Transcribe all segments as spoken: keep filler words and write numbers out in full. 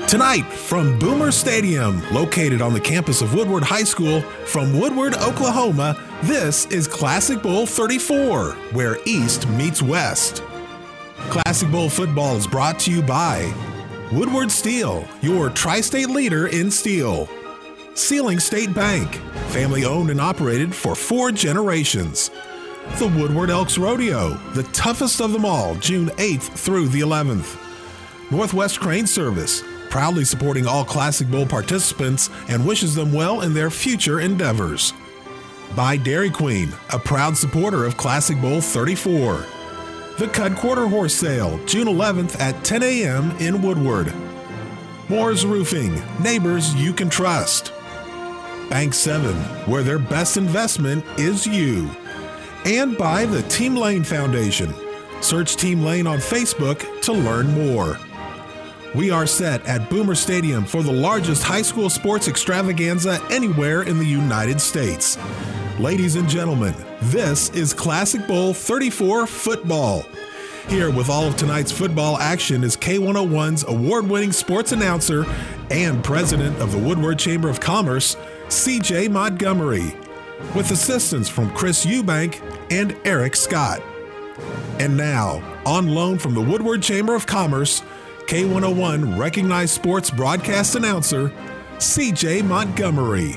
Tonight, from Boomer Stadium, located on the campus of Woodward High School, from Woodward, Oklahoma, this is Classic Bowl thirty-four, where East meets West. Classic Bowl football is brought to you by Woodward Steel, your tri-state leader in steel. Sealing State Bank, family owned and operated for four generations. The Woodward Elks Rodeo, the toughest of them all, June eighth through the eleventh. Northwest Crane Service, proudly supporting all Classic Bowl participants and wishes them well in their future endeavors. By Dairy Queen, a proud supporter of Classic Bowl thirty-four. The Cud Quarter Horse Sale, June eleventh at ten a.m. in Woodward. Moore's Roofing, neighbors you can trust. Bank seven, where their best investment is you. And by the Team Lane Foundation. Search Team Lane on Facebook to learn more. We are set at Boomer Stadium for the largest high school sports extravaganza anywhere in the United States. Ladies and gentlemen, this is Classic Bowl thirty-four football. Here with all of tonight's football action is K one oh one's award-winning sports announcer and president of the Woodward Chamber of Commerce, C J Montgomery, with assistance from Chris Eubank and Eric Scott. And now, on loan from the Woodward Chamber of Commerce, K one oh one recognized sports broadcast announcer, C J Montgomery.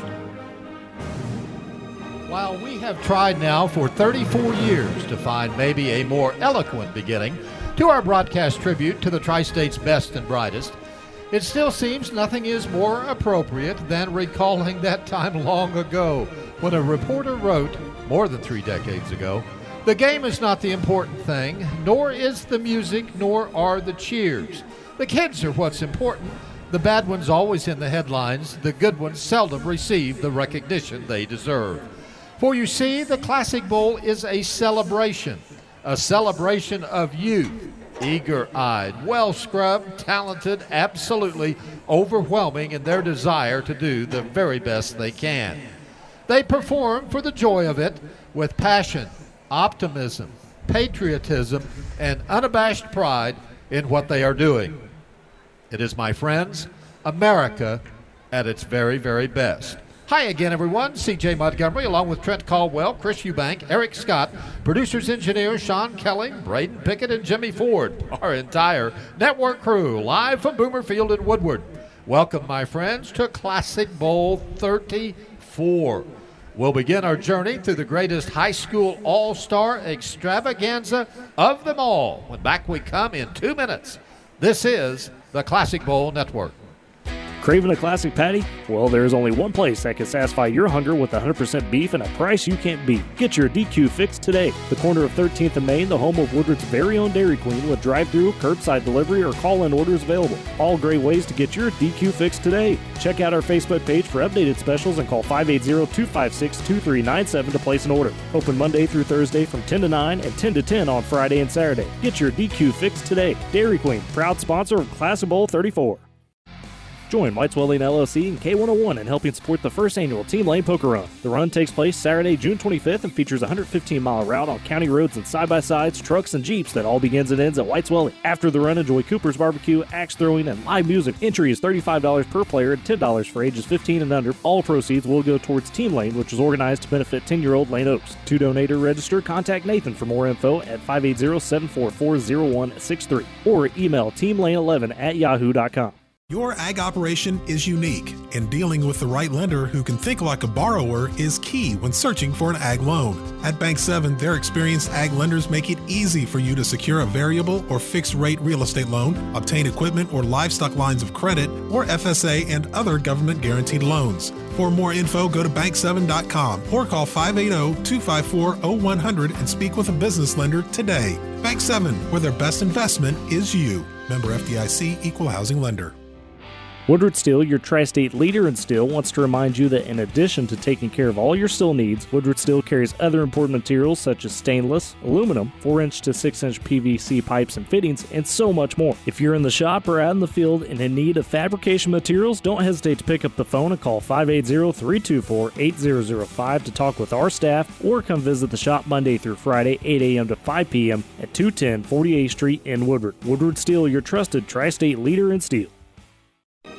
While we have tried now for thirty-four years to find maybe a more eloquent beginning to our broadcast tribute to the Tri-State's best and brightest, it still seems nothing is more appropriate than recalling that time long ago when a reporter wrote, more than three decades ago, "The game is not the important thing, nor is the music, nor are the cheers. The kids are what's important. The bad ones always in the headlines. The good ones seldom receive the recognition they deserve." For you see, the Classic Bowl is a celebration, a celebration of youth, eager-eyed, well-scrubbed, talented, absolutely overwhelming in their desire to do the very best they can. They perform for the joy of it with passion, optimism, patriotism, and unabashed pride in what they are doing. It is, my friends, America at its very, very best. Hi again, everyone. C J Montgomery, along with Trent Caldwell, Chris Eubank, Eric Scott, producers, engineers, Sean Kelly, Braden Pickett, and Jimmy Ford, our entire network crew, live from Boomer Field in Woodward. Welcome, my friends, to Classic Bowl thirty-four. We'll begin our journey through the greatest high school all-star extravaganza of them all when back we come in two minutes. This is the Classic Bowl Network. Craving a classic patty? Well, there's only one place that can satisfy your hunger with one hundred percent beef and a price you can't beat. Get your D Q fix today. The corner of thirteenth and Main, the home of Woodward's very own Dairy Queen, with drive-thru, curbside delivery, or call-in orders available. All great ways to get your D Q fix today. Check out our Facebook page for updated specials and call five eight zero, two five six, two three nine seven to place an order. Open Monday through Thursday from ten to nine and ten to ten on Friday and Saturday. Get your D Q fix today. Dairy Queen, proud sponsor of Classic Bowl thirty-four. Join Whites Welding L L C and K one oh one in helping support the first annual Team Lane Poker Run. The run takes place Saturday, June twenty-fifth and features a one hundred fifteen mile route on county roads and side-by-sides, trucks, and Jeeps that all begins and ends at Whites Welding. After the run, enjoy Cooper's Barbecue, axe throwing, and live music. Entry is thirty-five dollars per player and ten dollars for ages fifteen and under. All proceeds will go towards Team Lane, which is organized to benefit ten-year-old Lane Oaks. To donate or register, contact Nathan for more info at five eight zero, seven four four, zero one six three or email team lane eleven at yahoo dot com. Your ag operation is unique, and dealing with the right lender who can think like a borrower is key when searching for an ag loan. At Bank seven, their experienced ag lenders make it easy for you to secure a variable or fixed rate real estate loan, obtain equipment or livestock lines of credit, or F S A and other government guaranteed loans. For more info, go to bank seven dot com or call five eight zero, two five four, zero one zero zero and speak with a business lender today. Bank seven, where their best investment is you. Member F D I C, Equal Housing Lender. Woodward Steel, your tri-state leader in steel, wants to remind you that in addition to taking care of all your steel needs, Woodward Steel carries other important materials such as stainless, aluminum, four inch to six inch P V C pipes and fittings, and so much more. If you're in the shop or out in the field and in need of fabrication materials, don't hesitate to pick up the phone and call five eight zero, three two four, eight zero zero five to talk with our staff, or come visit the shop Monday through Friday, eight a.m. to five p.m. at two ten forty-eighth Street in Woodward. Woodward Steel, your trusted tri-state leader in steel.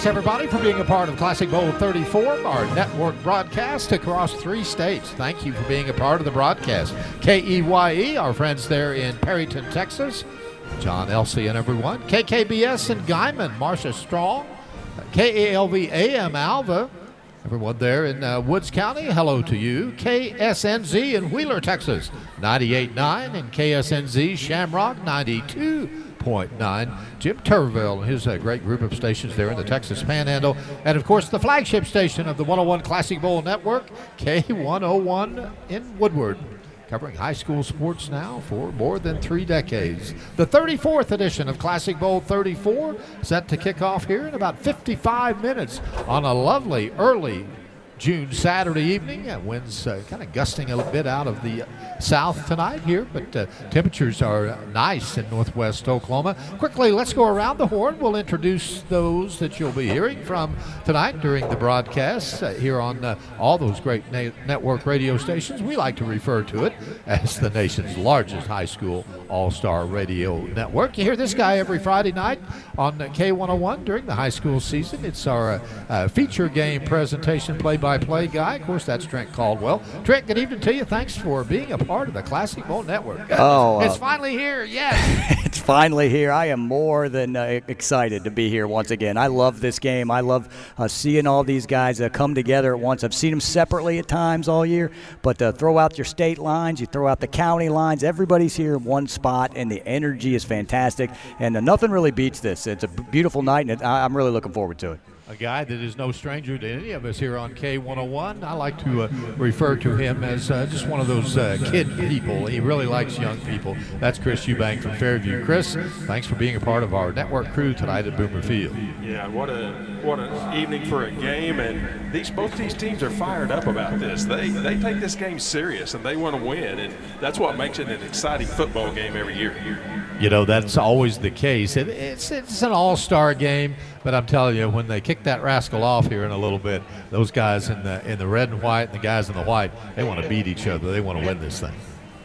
Thanks, everybody, for being a part of Classic Bowl thirty-four, our network broadcast across three states. Thank you for being a part of the broadcast. K E Y E, our friends there in Perryton, Texas. John Elsey and everyone. K K B S in Guyman, Marcia Strong. K A L V A M Alva. Everyone there in uh, Woods County, hello to you. K S N Z in Wheeler, Texas, ninety-eight point nine, and K S N Z Shamrock, ninety-two point nine. Jim Turville and his uh, great group of stations there in the Texas Panhandle. And, of course, the flagship station of the one oh one Classic Bowl Network, K one oh one in Woodward, covering high school sports now for more than three decades. The thirty-fourth edition of Classic Bowl thirty-four set to kick off here in about fifty-five minutes on a lovely early June Saturday evening. Uh, winds uh, kind of gusting a bit out of the uh, south tonight here, but uh, temperatures are nice in northwest Oklahoma. Quickly, let's go around the horn. We'll introduce those that you'll be hearing from tonight during the broadcast uh, here on uh, all those great na- network radio stations. We like to refer to it as the nation's largest high school all-star radio network. You hear this guy every Friday night on uh, K one oh one during the high school season. It's our uh, uh, feature game presentation play-by-play guy. Of course, that's Trent Caldwell. Trent, good evening to you. Thanks for being a part of the Classic Bowl Network. Oh, it's uh, finally here, yes. It's finally here. I am more than uh, excited to be here once again. I love this game. I love uh, seeing all these guys uh, come together at once. I've seen them separately at times all year, but uh, throw out your state lines, you throw out the county lines. Everybody's here in one spot, and the energy is fantastic. And uh, nothing really beats this. It's a b- beautiful night, and it, I- I'm really looking forward to it. A guy that is no stranger to any of us here on K one oh one. I like to uh, refer to him as uh, just one of those uh, kid people. He really likes young people. That's Chris Eubank from Fairview. Chris, thanks for being a part of our network crew tonight at Boomer Field. Yeah, what a what an evening for a game, and these both these teams are fired up about this. They they take this game serious, and they want to win, and that's what makes it an exciting football game every year. You know, that's always the case. It, it's it's an all-star game, but I'm telling you, when they kick that rascal off here in a little bit, those guys in the in the red and white and the guys in the white, they want to beat each other. They want to win this thing.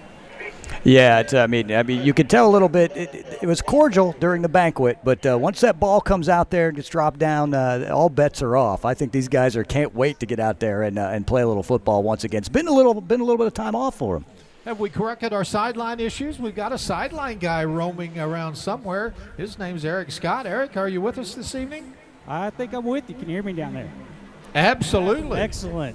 Yeah, it's, I mean, I mean, you could tell a little bit. It, it, it was cordial during the banquet, but uh, once that ball comes out there and gets dropped down, uh, all bets are off. I think these guys are can't wait to get out there and uh, and play a little football once again. It's been a little been a little bit of time off for them. Have we corrected our sideline issues? We've got a sideline guy roaming around somewhere. His name's Eric Scott. Eric, are you with us this evening? I think I'm with you. Can you hear me down there? Absolutely. Excellent.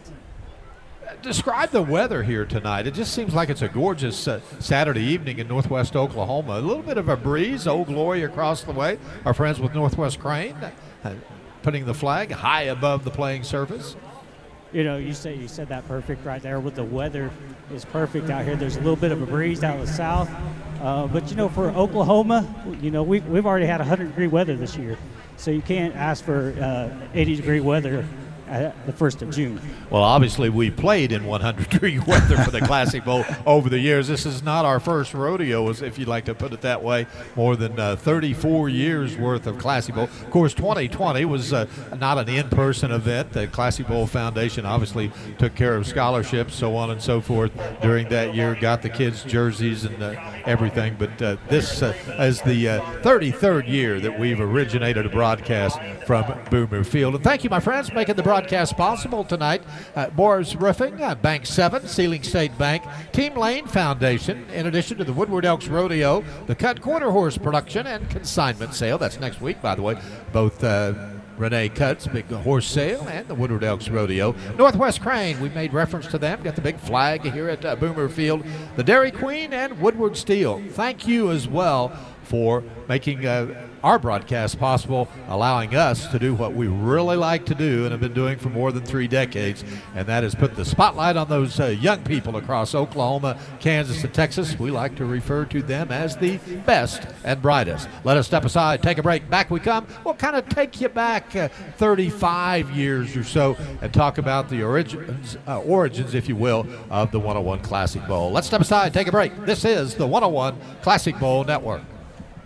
Describe the weather here tonight. It just seems like it's a gorgeous uh, Saturday evening in northwest Oklahoma. A little bit of a breeze, Old Glory across the way. Our friends with Northwest Crane uh, putting the flag high above the playing surface. You know, you say you said that perfect right there. With the weather is perfect out here. There's a little bit of a breeze out of the south, uh, but you know, for Oklahoma, you know, we we've already had one hundred degree weather this year, so you can't ask for uh, eighty degree weather at the first of June. Well, obviously, we played in one hundred degree weather for the Classic Bowl over the years. This is not our first rodeo, if you'd like to put it that way. More than uh, thirty-four years worth of Classic Bowl. Of course, twenty twenty was uh, not an in-person event. The Classic Bowl Foundation obviously took care of scholarships, so on and so forth during that year, got the kids jerseys and uh, everything. But uh, this uh, is the uh, thirty-third year that we've originated a broadcast from Boomer Field. And thank you, my friends, making the broadcast Broadcast possible tonight. Uh, Boris Roofing, uh, Bank seven, Sealing State Bank, Team Lane Foundation, in addition to the Woodward Elks Rodeo, the Cut Corner Horse Production and Consignment Sale. That's next week, by the way. Both uh, Renee Cutt's big horse sale and the Woodward Elks Rodeo. Northwest Crane, we made reference to them. Got the big flag here at uh, Boomer Field. The Dairy Queen and Woodward Steel. Thank you as well for making uh, our broadcast possible, allowing us to do what we really like to do and have been doing for more than three decades, and that is put the spotlight on those uh, young people across Oklahoma, Kansas, and Texas. We like to refer to them as the best and brightest. Let us step aside, take a break. Back we come. We'll kind of take you back uh, thirty-five years or so and talk about the origins, uh, origins, if you will, of the one oh one Classic Bowl. Let's step aside, take a break. This is the one oh one Classic Bowl Network.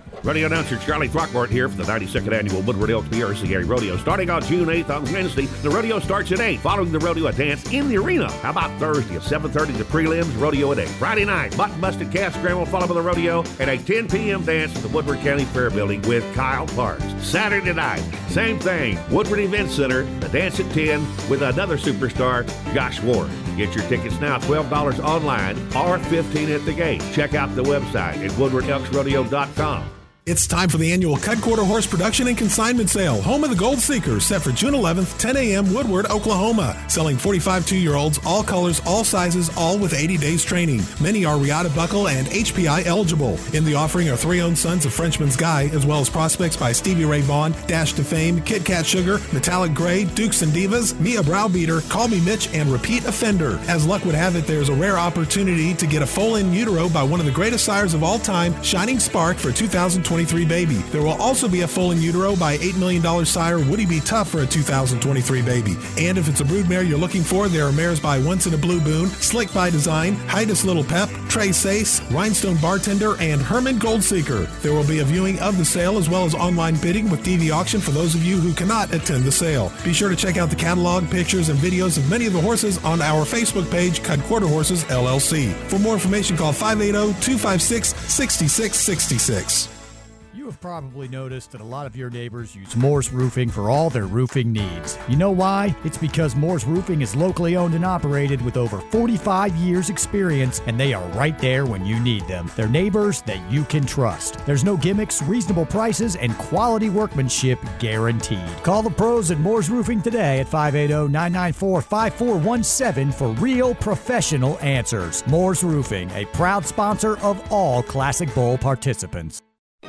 Radio announcer Charlie Throckmorton here for the ninety-second Annual Woodward Elks B R C A Rodeo. Starting on June eighth on Wednesday, the rodeo starts at eight. Following the rodeo, a dance in the arena. How about Thursday at seven thirty, the prelims, rodeo at eight. Friday night, mutton busted calf scramble followed by the rodeo, and a ten p.m. dance at the Woodward County Fair Building with Kyle Parks. Saturday night, same thing. Woodward Event Center, the dance at ten with another superstar, Josh Ward. Get your tickets now, twelve dollars online or fifteen dollars at the gate. Check out the website at woodward elks rodeo dot com. It's time for the annual Cut Quarter Horse Production and Consignment Sale, home of the Gold Seekers, set for June eleventh, ten a.m., Woodward, Oklahoma. Selling forty-five two-year-olds, all colors, all sizes, all with eighty days training. Many are Riata Buckle and H P I eligible. In the offering are three owned sons of Frenchman's Guy, as well as prospects by Stevie Ray Vaughan, Dash to Fame, Kit Kat Sugar, Metallic Gray, Dukes and Divas, Mia Browbeater, Call Me Mitch, and Repeat Offender. As luck would have it, there's a rare opportunity to get a foal-in utero by one of the greatest sires of all time, Shining Spark, for a two thousand twenty-three baby. There will also be a foal-in utero by eight million dollars sire Woody B. Tough for a two thousand twenty-three baby. And if it's a broodmare you're looking for, there are mares by Once in a Blue Boon, Slick by Design, Hitus Little Pep, Trey Sace, Rhinestone Bartender, and Herman Goldseeker. There will be a viewing of the sale as well as online bidding with T V auction for those of you who cannot attend the sale. Be sure to check out the catalog, pictures, and videos of many of the horses on our Facebook page, Cut Quarter Horses, L L C. For more information, call five eight zero, two five six, six six six six. You have probably noticed that a lot of your neighbors use Moore's Roofing for all their roofing needs. You know why? It's because Moore's Roofing is locally owned and operated with over forty-five years experience, and they are right there when you need them. They're neighbors that you can trust. There's no gimmicks, reasonable prices, and quality workmanship guaranteed. Call the pros at Moore's Roofing today at five eight zero, nine nine four, five four one seven for real professional answers. Moore's Roofing, a proud sponsor of all Classic Bowl participants.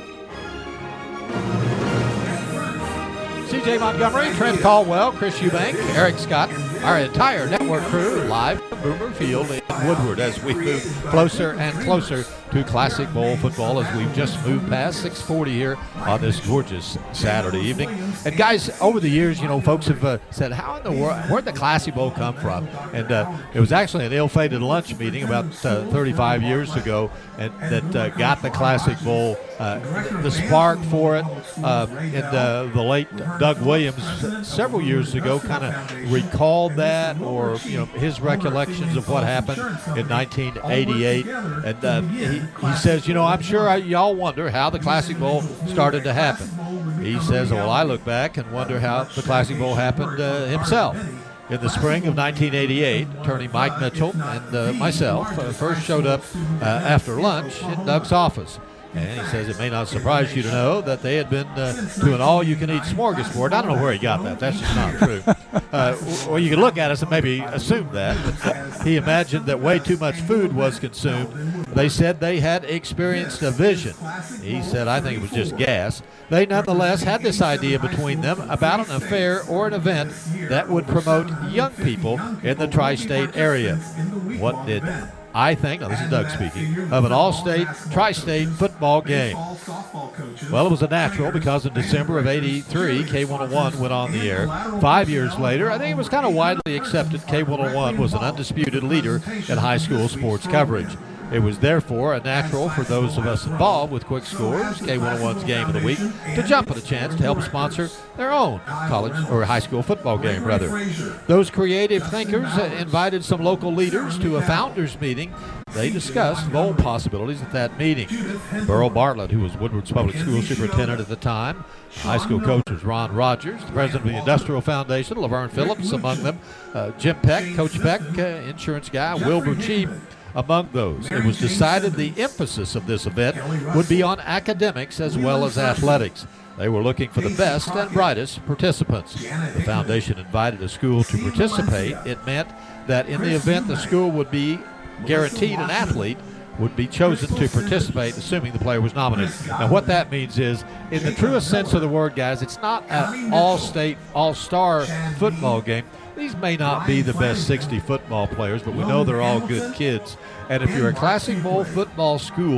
C J Montgomery, Trent Caldwell, Chris Eubank, Eric Scott, our entire network crew live from Boomer Field in Woodward as we move closer and closer to Classic Bowl football as we've just moved past six forty here on this gorgeous Saturday evening. And guys, over the years, you know, folks have uh, said, how in the world, where'd the Classic Bowl come from? And uh, it was actually an ill-fated lunch meeting about uh, thirty-five years ago and that uh, got the Classic Bowl, uh, the spark for it. Uh, and uh, the late Doug Williams several years ago kind of recalled that, or, you know, his recollections of what happened in nineteen eighty-eight. And uh, he He says, you know, I'm sure I, y'all wonder how the Classic Bowl started to happen. He says, well, I look back and wonder how the Classic Bowl happened uh, himself. In the spring of nineteen eighty-eight, attorney Mike Mitchell and uh, myself uh, first showed up uh, after lunch in Doug's office. And he says it may not surprise you to know that they had been uh, to an all-you-can-eat smorgasbord. I don't know where he got that. That's just not true. Uh, or you can look at us and maybe assume that. But uh, he imagined that way too much food was consumed. They said they had experienced a vision. He said, I think it was just gas. They nonetheless had this idea between them about an affair or an event that would promote young people in the tri-state area. What did I think, now this is Doug speaking, of an all-state, tri-state football game? Well, it was a natural because in December of eighty-three, K one oh one went on the air. Five years later, I think it was kind of widely accepted K one oh one was an undisputed leader in high school sports coverage. It was therefore a natural for those of us involved with Quick Scores, K one oh one's Game of the Week, to jump at a chance to help sponsor their own college or high school football game, rather. Those creative thinkers invited some local leaders to a founders meeting. They discussed bold possibilities at that meeting. Burl Bartlett, who was Woodward's public school superintendent at the time, high school coach was Ron Rogers, the president of the Industrial Foundation, Laverne Phillips among them, uh, Jim Peck, Coach Peck, uh, insurance guy, Wilbur Cheap, among those. It was decided the emphasis of this event would be on academics as well as athletics. They were looking for the best and brightest participants. The foundation invited a school to participate. It meant that in the event the school would be guaranteed an athlete would be chosen to participate, assuming the player was nominated. Now, what that means is, in the truest sense of the word, guys, it's not an all-state, all-star football game. These may not be the best sixty football players, but we know they're all good kids. And if you're a Classic Bowl football school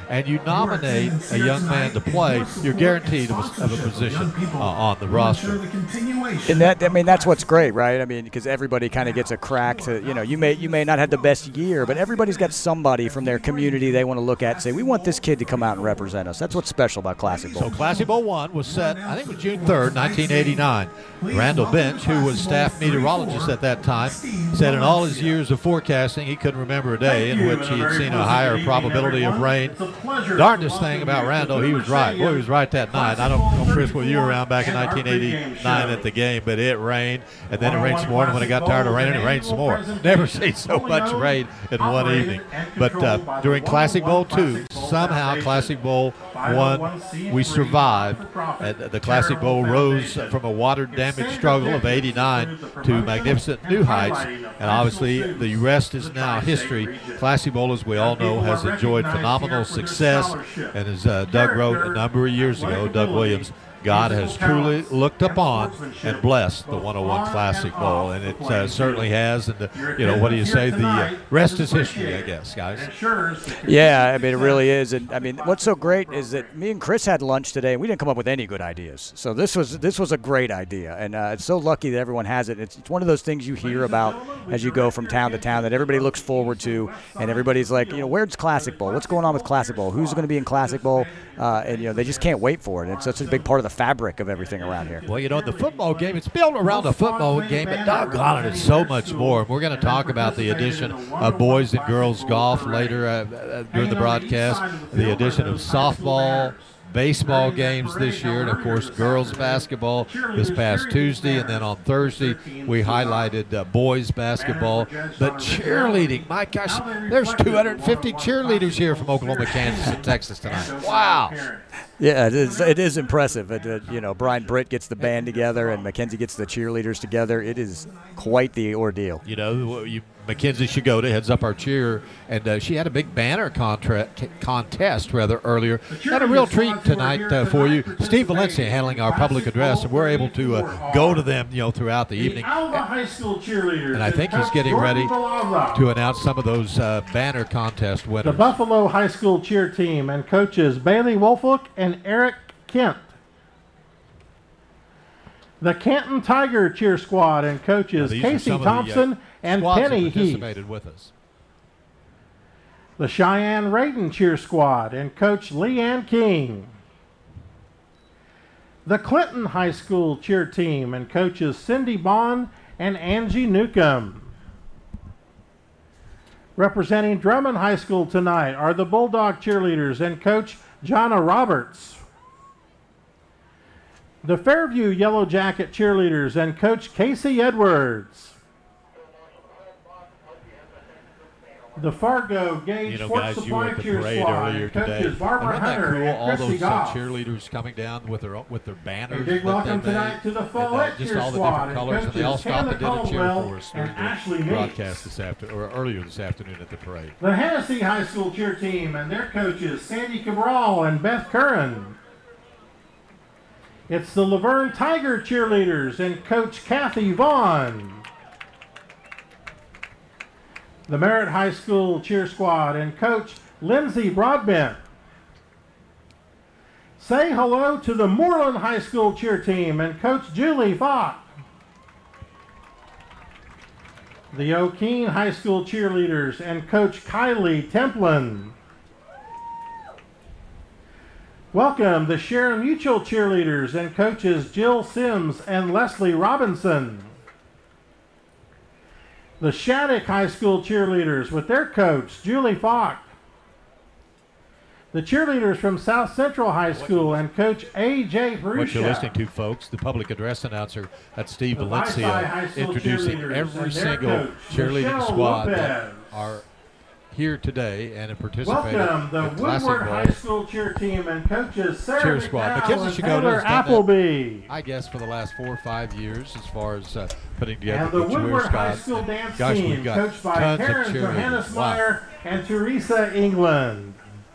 and you nominate a young man to play, you're guaranteed of a, of a position uh, on the roster. And that, I mean, that's what's great, right? I mean, because everybody kind of gets a crack to, you know, you may you may not have the best year, but everybody's got somebody from their community they want to look at and say, we want this kid to come out and represent us. That's what's special about Classic Bowl. So Classic Bowl one was set, I think it was June third, nineteen eighty-nine. Randall Bench, who was staff meteorologist at that time, said in all his years of forecasting, he couldn't remember a day in which he had seen a higher probability of rain. Darndest thing about Randall, he was right. Boy, he was right that night. I don't know, Chris, were you around back in nineteen eighty-nine at the game, but it rained, and then it rained some more, and when it got tired of raining, it rained some more. Never seen so much rain in one evening. But uh, during Classic Bowl two, somehow Classic Bowl one, we survived. And the Classic Bowl rose from a water-damaged struggle of eighty-nine to magnificent new heights, and obviously the rest is now history. Classic Bowl, as we all know, has enjoyed phenomenal success, and as uh, Doug wrote a number of years ago, Doug Williams, God has truly looked upon and blessed the one oh one Classic Bowl, and it uh, certainly has. And, the, you know, what do you say? The uh, rest is history, I guess, guys. Yeah, I mean, it really is. And, I mean, what's so great is that me and Chris had lunch today, and we didn't come up with any good ideas. So this was this was a great idea, and uh, it's so lucky that everyone has it. It's, it's one of those things you hear about as you go from town to town that everybody looks forward to, and everybody's like, you know, where's Classic Bowl? What's going on with Classic Bowl? Who's going to be in Classic Bowl? Uh, and, you know, they just can't wait for it. It's such a big part of the fabric of everything around here. Well, you know, the football game, it's built around a football game, but doggone it, it's so much more. And we're going to talk about the addition of boys and girls golf later uh, during the broadcast, the addition of softball, baseball games this year, and of course girls basketball this past Tuesday, and then on Thursday we highlighted uh, boys basketball. But cheerleading, my gosh, there's two hundred fifty cheerleaders here from Oklahoma, Kansas, and Texas tonight. Wow. Yeah, it is, it is impressive. It, uh, you know, Brian Britt gets the band together and Mackenzie gets the cheerleaders together. It is quite the ordeal. You know, you, Mackenzie Shigoda heads up our cheer, and uh, she had a big banner contra- contest rather earlier. Had a real treat tonight uh, for you. Steve Valencia handling our public address, and we're able to uh, go to them, you know, throughout the evening. High School cheerleaders. And I think he's getting ready to announce some of those uh, banner contest winners. The Buffalo High School cheer team and coaches Bailey Wolfolk and Eric Kent. The Canton Tiger cheer squad and coaches Casey Thompson the, uh, and Penny Heath. With us. The Cheyenne Rayton cheer squad and coach Leanne King. The Clinton High School cheer team and coaches Cindy Bond and Angie Newcomb. Representing Drummond High School tonight are the Bulldog cheerleaders and coach Jonna Roberts. The Fairview Yellow Jacket cheerleaders and coach Casey Edwards. The Fargo Gage you know, Sports guys, Supply you were cheer parade squad earlier and coaches today. Barbara Isn't that Hunter cool? and All Christy those uh, Goff. cheerleaders coming down with their with their banners. A big that welcome they tonight made, to the and, uh, Follett just cheer all the squad different and colors, and they all coaches stopped and did Hannah a cheer Caldwell for us and during Ashley the Meeks. broadcast this afternoon, or earlier this afternoon at the parade. The Hennessy High School cheer team and their coaches Sandy Cabral and Beth Curran. It's the Laverne Tiger cheerleaders and coach Kathy Vaughn. The Merritt High School cheer squad and coach Lindsay Broadbent. Say hello to the Moreland High School cheer team and coach Julie Falk. The O'Keene High School cheerleaders and coach Kylie Templin. Welcome the Sharon Mutual cheerleaders and coaches Jill Sims and Leslie Robinson. The Shattuck High School cheerleaders with their coach Julie Falk. The cheerleaders from South Central High School and coach A J Perusha. What you're listening to, folks, the public address announcer, that's Steve Valencia, introducing every single cheerleading squad that are here today and have participated. Welcome the in Classic Woodward Bowl High School cheer team and coaches Sarah cheer squad. McDowell Mackenzie and Shigoda Taylor has done Appleby. that, I guess, for the last four or five years as far as uh, putting together And the the cheer Woodward High squad. School And dance gosh, team we've got coached by tons of Karen cheerleaders. Johannes Wow. Meyer and Teresa England.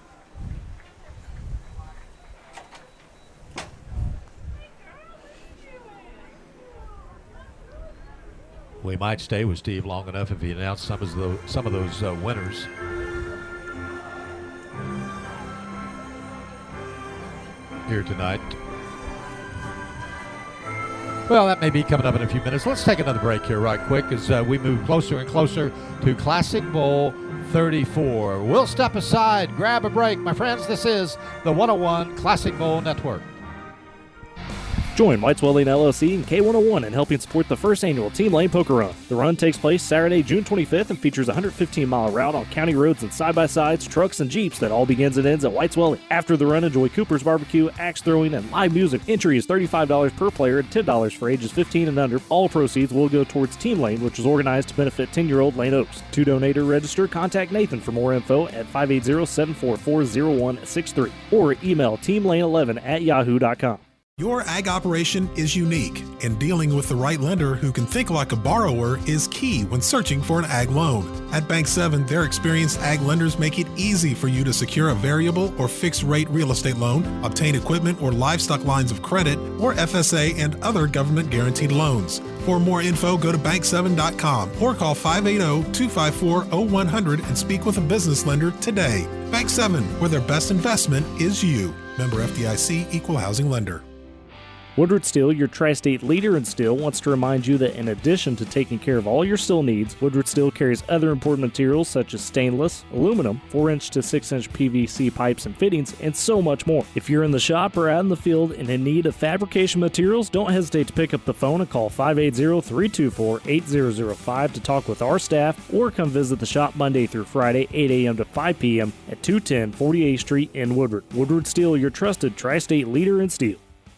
We might stay with Steve long enough if he announced some of those, some of those uh, winners. here tonight. Well, that may be coming up in a few minutes. Let's take another break here right quick as uh, we move closer and closer to Classic Bowl thirty-four. We'll step aside, grab a break. My friends, this is the one oh one Classic Bowl Network. Join White's Welding L L C and K one oh one in helping support the first annual Team Lane Poker Run. The run takes place Saturday, June twenty-fifth and features a one hundred fifteen mile route on county roads and side-by-sides, trucks, and Jeeps that all begins and ends at White's Welding. After the run, enjoy Cooper's Barbecue, axe throwing, and live music. Entry is thirty-five dollars per player and ten dollars for ages fifteen and under. All proceeds will go towards Team Lane, which is organized to benefit ten-year-old Lane Oaks. To donate or register, contact Nathan for more info at five eight zero, seven four four, zero one six three or email team lane eleven at yahoo dot com. Your ag operation is unique, and dealing with the right lender who can think like a borrower is key when searching for an ag loan. At Bank seven, their experienced ag lenders make it easy for you to secure a variable or fixed rate real estate loan, obtain equipment or livestock lines of credit, or F S A and other government guaranteed loans. For more info, go to bank seven dot com or call five eight zero, two five four, zero one zero zero and speak with a business lender today. Bank seven, where their best investment is you. Member F D I C, Equal Housing Lender. Woodward Steel, your tri-state leader in steel, wants to remind you that in addition to taking care of all your steel needs, Woodward Steel carries other important materials such as stainless, aluminum, four inch to six inch P V C pipes and fittings, and so much more. If you're in the shop or out in the field and in need of fabrication materials, don't hesitate to pick up the phone and call five eight zero, three two four, eight zero zero five to talk with our staff, or come visit the shop Monday through Friday, eight a.m. to five p.m. at two ten forty-eighth Street in Woodward. Woodward Steel, your trusted tri-state leader in steel.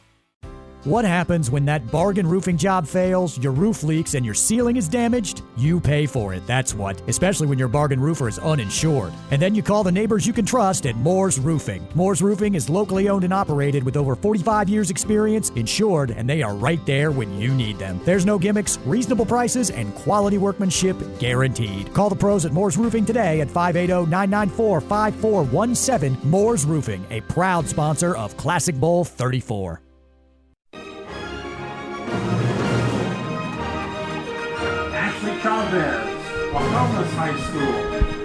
What happens when that bargain roofing job fails, your roof leaks, and your ceiling is damaged? You pay for it, that's what, especially when your bargain roofer is uninsured. And then you call the neighbors you can trust at Moore's Roofing. Moore's Roofing is locally owned and operated with over forty-five years experience, insured, and they are right there when you need them. There's no gimmicks, reasonable prices, and quality workmanship guaranteed. Call the pros at Moore's Roofing today at five eight zero, nine nine four, five four one seven. Moore's Roofing, a proud sponsor of Classic Bowl thirty-four. Chavez, Bahamas High School.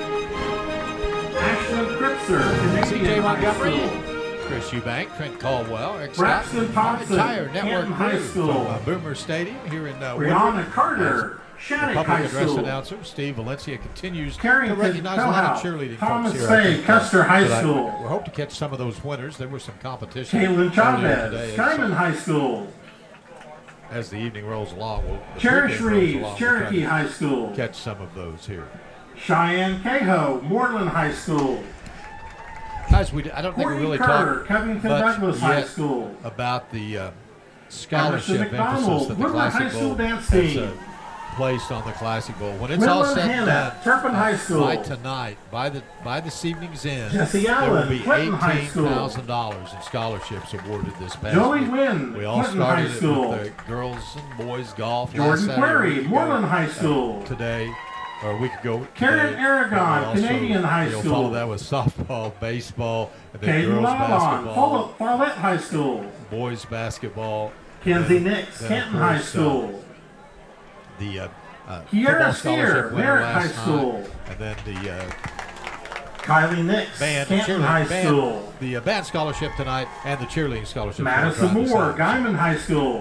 Ashland Cripser, C J Canadian High Montgomery, School. Chris Eubank, Trent Caldwell, Eric Braxton Scott, Thompson, entire network Canton High crew School. from uh, Boomer Stadium here in uh, Brianna Woodward. Carter, Shattuck Public High address School. announcer Steve Valencia continues Carrington, to recognize a lot of Cohout, cheerleading Thomas folks here. Fay, I think, Custer uh, High but I- School. We hope to catch some of those winners. There was some competition. Kaylin earlier Chavez, today. Skyman High School. As the evening rolls along, we'll the Cherish weekend rolls Reeves, along, we'll Cherokee try to High School. catch some of those here. Cheyenne Cahoe, Moreland High School. Guys, we, I don't think we Courtney really Kerr, talked Covington much Douglas High yet School. about the uh, scholarship Emerson emphasis McDonald, that the Woodward Classic High School Bowl dance has team. uh, placed on the Classic Bowl. When it's all Willard said and Hannah, done, Turpin High uh, School. by tonight, by the by this evening's end, Jesse there will Allen, be Clinton High eighteen School. thousand dollars in scholarships awarded this past Joey week. Wynn, We all Clinton High started it School. with the girls and boys golf. Jordan last Saturday, Query, a week ago. Moreland High Uh, School. today, or a week ago. Karen today. Aragon, And we also, Canadian High you'll School. follow that with softball, baseball, and then Caden girls Lalon, basketball, Follett High School. boys basketball. Kenzie and then- Nix, then, of Canton High course, uh, School. the uh, uh, Kiera football scholarship Steer, winner Merritt last High School. night, and then the uh, Kylie Nix, band, Canton cheerleading High band, School. the uh, band scholarship tonight, and the cheerleading scholarship. Madison Moore, Guyman High School.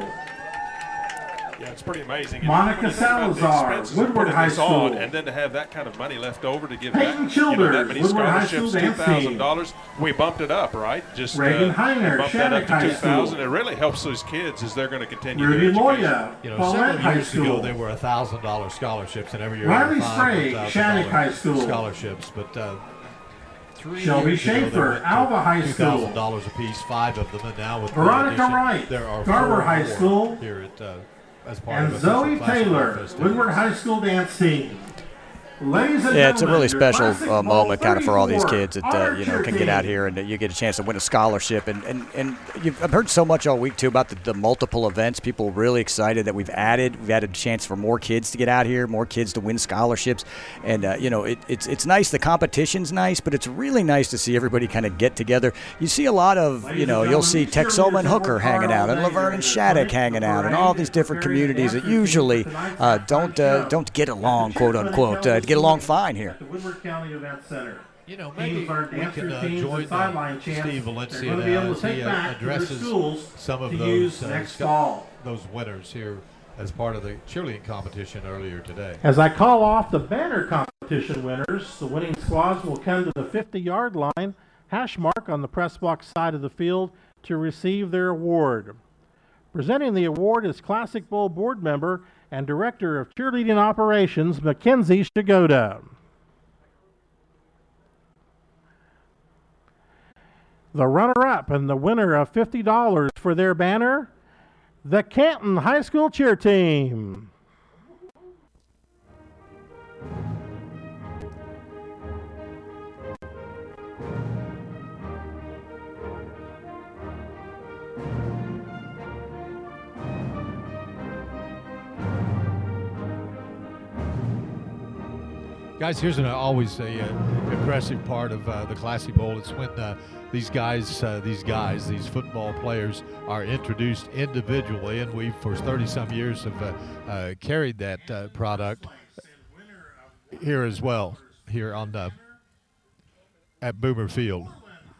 Yeah, it's pretty amazing. Monica When you think about the Salazar, expenses of Woodward putting High this on, School. and then to have that kind of money left over to give Peyton back, you know, Childers, that many Woodward High School scholarships, two dance thousand team. dollars. We bumped it up, right? Just Reagan uh, Heiner, bumped that up Shattuck High to two thousand. School. It really helps those kids as they're going to continue Rudy their education. Loya, You know, Paulette several High years ago School. there were one thousand dollars scholarships, and every year Riley there were five Sprague, thousand Shattuck dollars High School. scholarships. But uh, three Shelby years ago, they Schaefer, went to Alva High two School. thousand dollars apiece, five of them, and now with the Veronica addition, Wright, there are Garber four High more School. here at uh, as part And of Zoe official Classic Taylor, Bowl festivities. Woodward High School dance team. Ladies and Yeah, it's a gentlemen, really your special Classic uh, Bowl moment kind of for all these thirty-four kids that uh, you know Archer can get out team. here and uh, you get a chance to win a scholarship. And and, and you've, I've heard so much all week too about the, the multiple events. People really excited that we've added. We've added a chance for more kids to get out here, more kids to win scholarships. And uh, you know it, it's it's nice. The competition's nice, but it's really nice to see everybody kind of get together. You see a lot of you know you'll see Texoma and Hooker hanging out, and Laverne and Shattuck hanging out, and all these different communities that usually uh, don't uh, don't get along, quote unquote, uh, get along fine here. At the Woodward County Event Center. You know, maybe Teams learn we dance can uh, routines join and sideline uh, chants Steve they're Valencia going to be able now to as take he uh, back to their addresses schools some of to those, use uh, next sc- fall. those winners here as part of the cheerleading competition earlier today. As I call off the banner competition winners, the winning squads will come to the fifty-yard line, hash mark on the press box side of the field to receive their award. Presenting the award is Classic Bowl board member and director of cheerleading operations, Mackenzie Shigoda. The runner-up and the winner of fifty dollars for their banner, the Canton High School cheer team. Guys, here's an, always a uh, impressive part of uh, the Classic Bowl. It's when uh, these guys, uh, these guys, these football players are introduced individually, and we, for thirty-some years, have uh, uh, carried that uh, product here as well, here on the, at Boomer Field.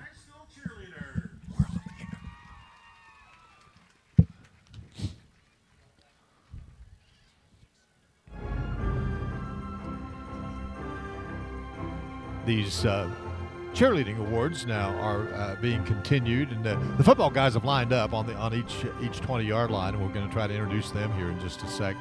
These uh, cheerleading awards now are uh, being continued, and uh, the football guys have lined up on the on each each twenty-yard line, and we're going to try to introduce them here in just a sec.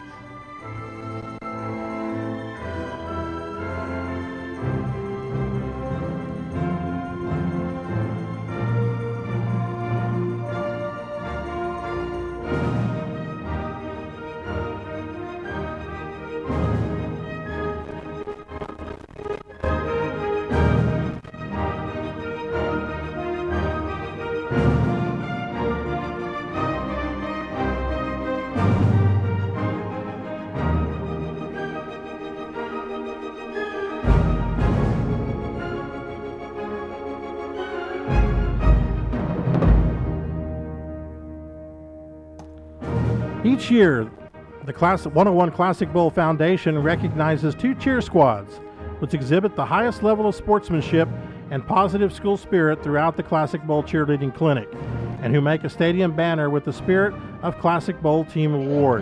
Each year, the Class one oh one Classic Bowl Foundation recognizes two cheer squads, which exhibit the highest level of sportsmanship and positive school spirit throughout the Classic Bowl Cheerleading Clinic, and who make a stadium banner with the Spirit of Classic Bowl Team Award.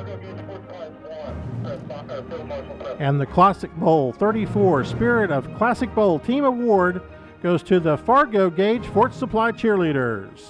And the Classic Bowl thirty-four Spirit of Classic Bowl Team Award goes to the Fargo Gage Fort Supply Cheerleaders.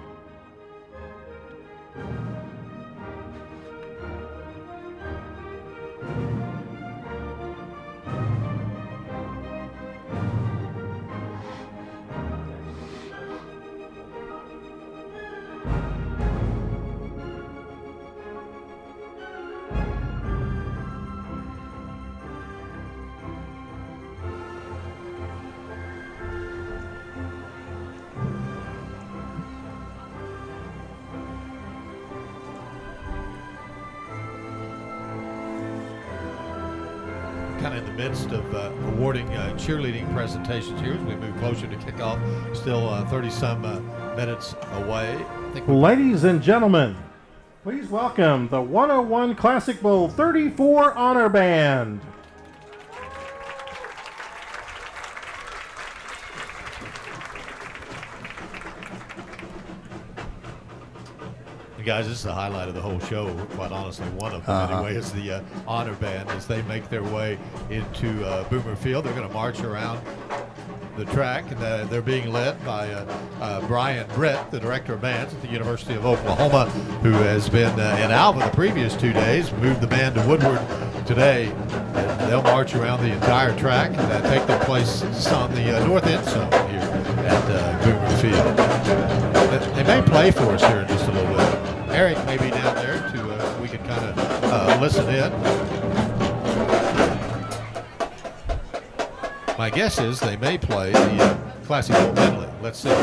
Kind of in the midst of uh, awarding uh, cheerleading presentations here as we move closer to kickoff, still uh, thirty-some uh, minutes away. I think Ladies and gentlemen, please welcome the one oh one Classic Bowl thirty-four Honor Band. Guys, this is the highlight of the whole show, quite honestly. One of them, Uh-huh. anyway, is the uh, honor band as they make their way into uh, Boomer Field. They're going to march around the track, and uh, they're being led by uh, uh, Brian Brett, the director of bands at the University of Oklahoma, who has been uh, in Alva the previous two days, moved the band to Woodward today. And they'll march around the entire track and uh, take their place on the uh, north end zone here at uh, Boomer Field. They may play for us here in just a little bit. Eric may be down there to uh, we can kind of uh, listen in. My guess is they may play the uh, Classic Bowl medley. Let's see.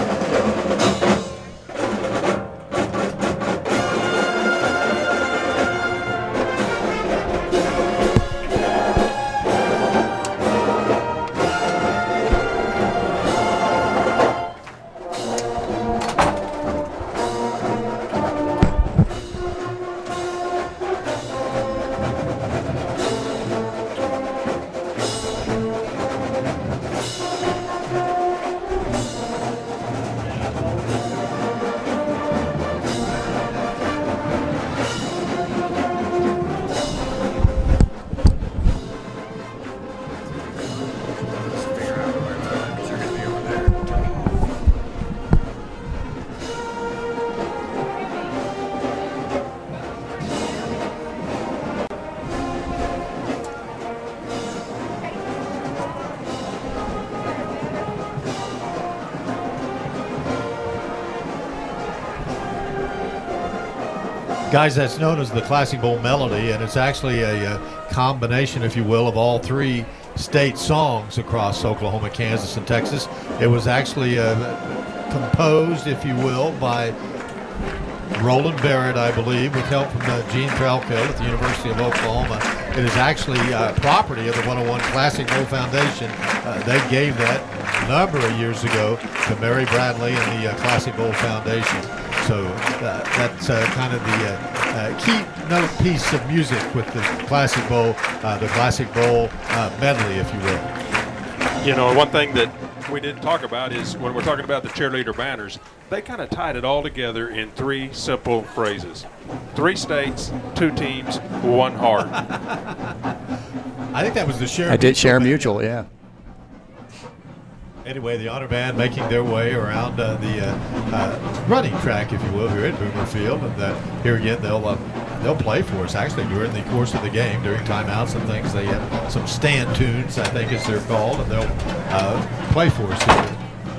Guys, that's known as the Classic Bowl Melody, and it's actually a, a combination, if you will, of all three state songs across Oklahoma, Kansas, and Texas. It was actually uh, composed, if you will, by Roland Barrett, I believe, with help from uh, Gene Trelko at the University of Oklahoma. It is actually uh, property of the one oh one Classic Bowl Foundation. Uh, they gave that a number of years ago to Mary Bradley and the uh, Classic Bowl Foundation. So uh, that's uh, kind of the uh, uh, keynote piece of music with the Classic Bowl, uh, the Classic Bowl uh, medley, if you will. You know, one thing that we didn't talk about is when we're talking about the cheerleader banners, they kind of tied it all together in three simple phrases. Three states, two teams, one heart. I think that was the Share I did Share Mutual, yeah. Anyway, the honor band making their way around uh, the uh, uh, running track, if you will, here at Boomer Field. And uh, here again, they'll uh, they'll play for us, actually, during the course of the game, during timeouts and things. They have some stand tunes, I think as they're called, and they'll uh, play for us here.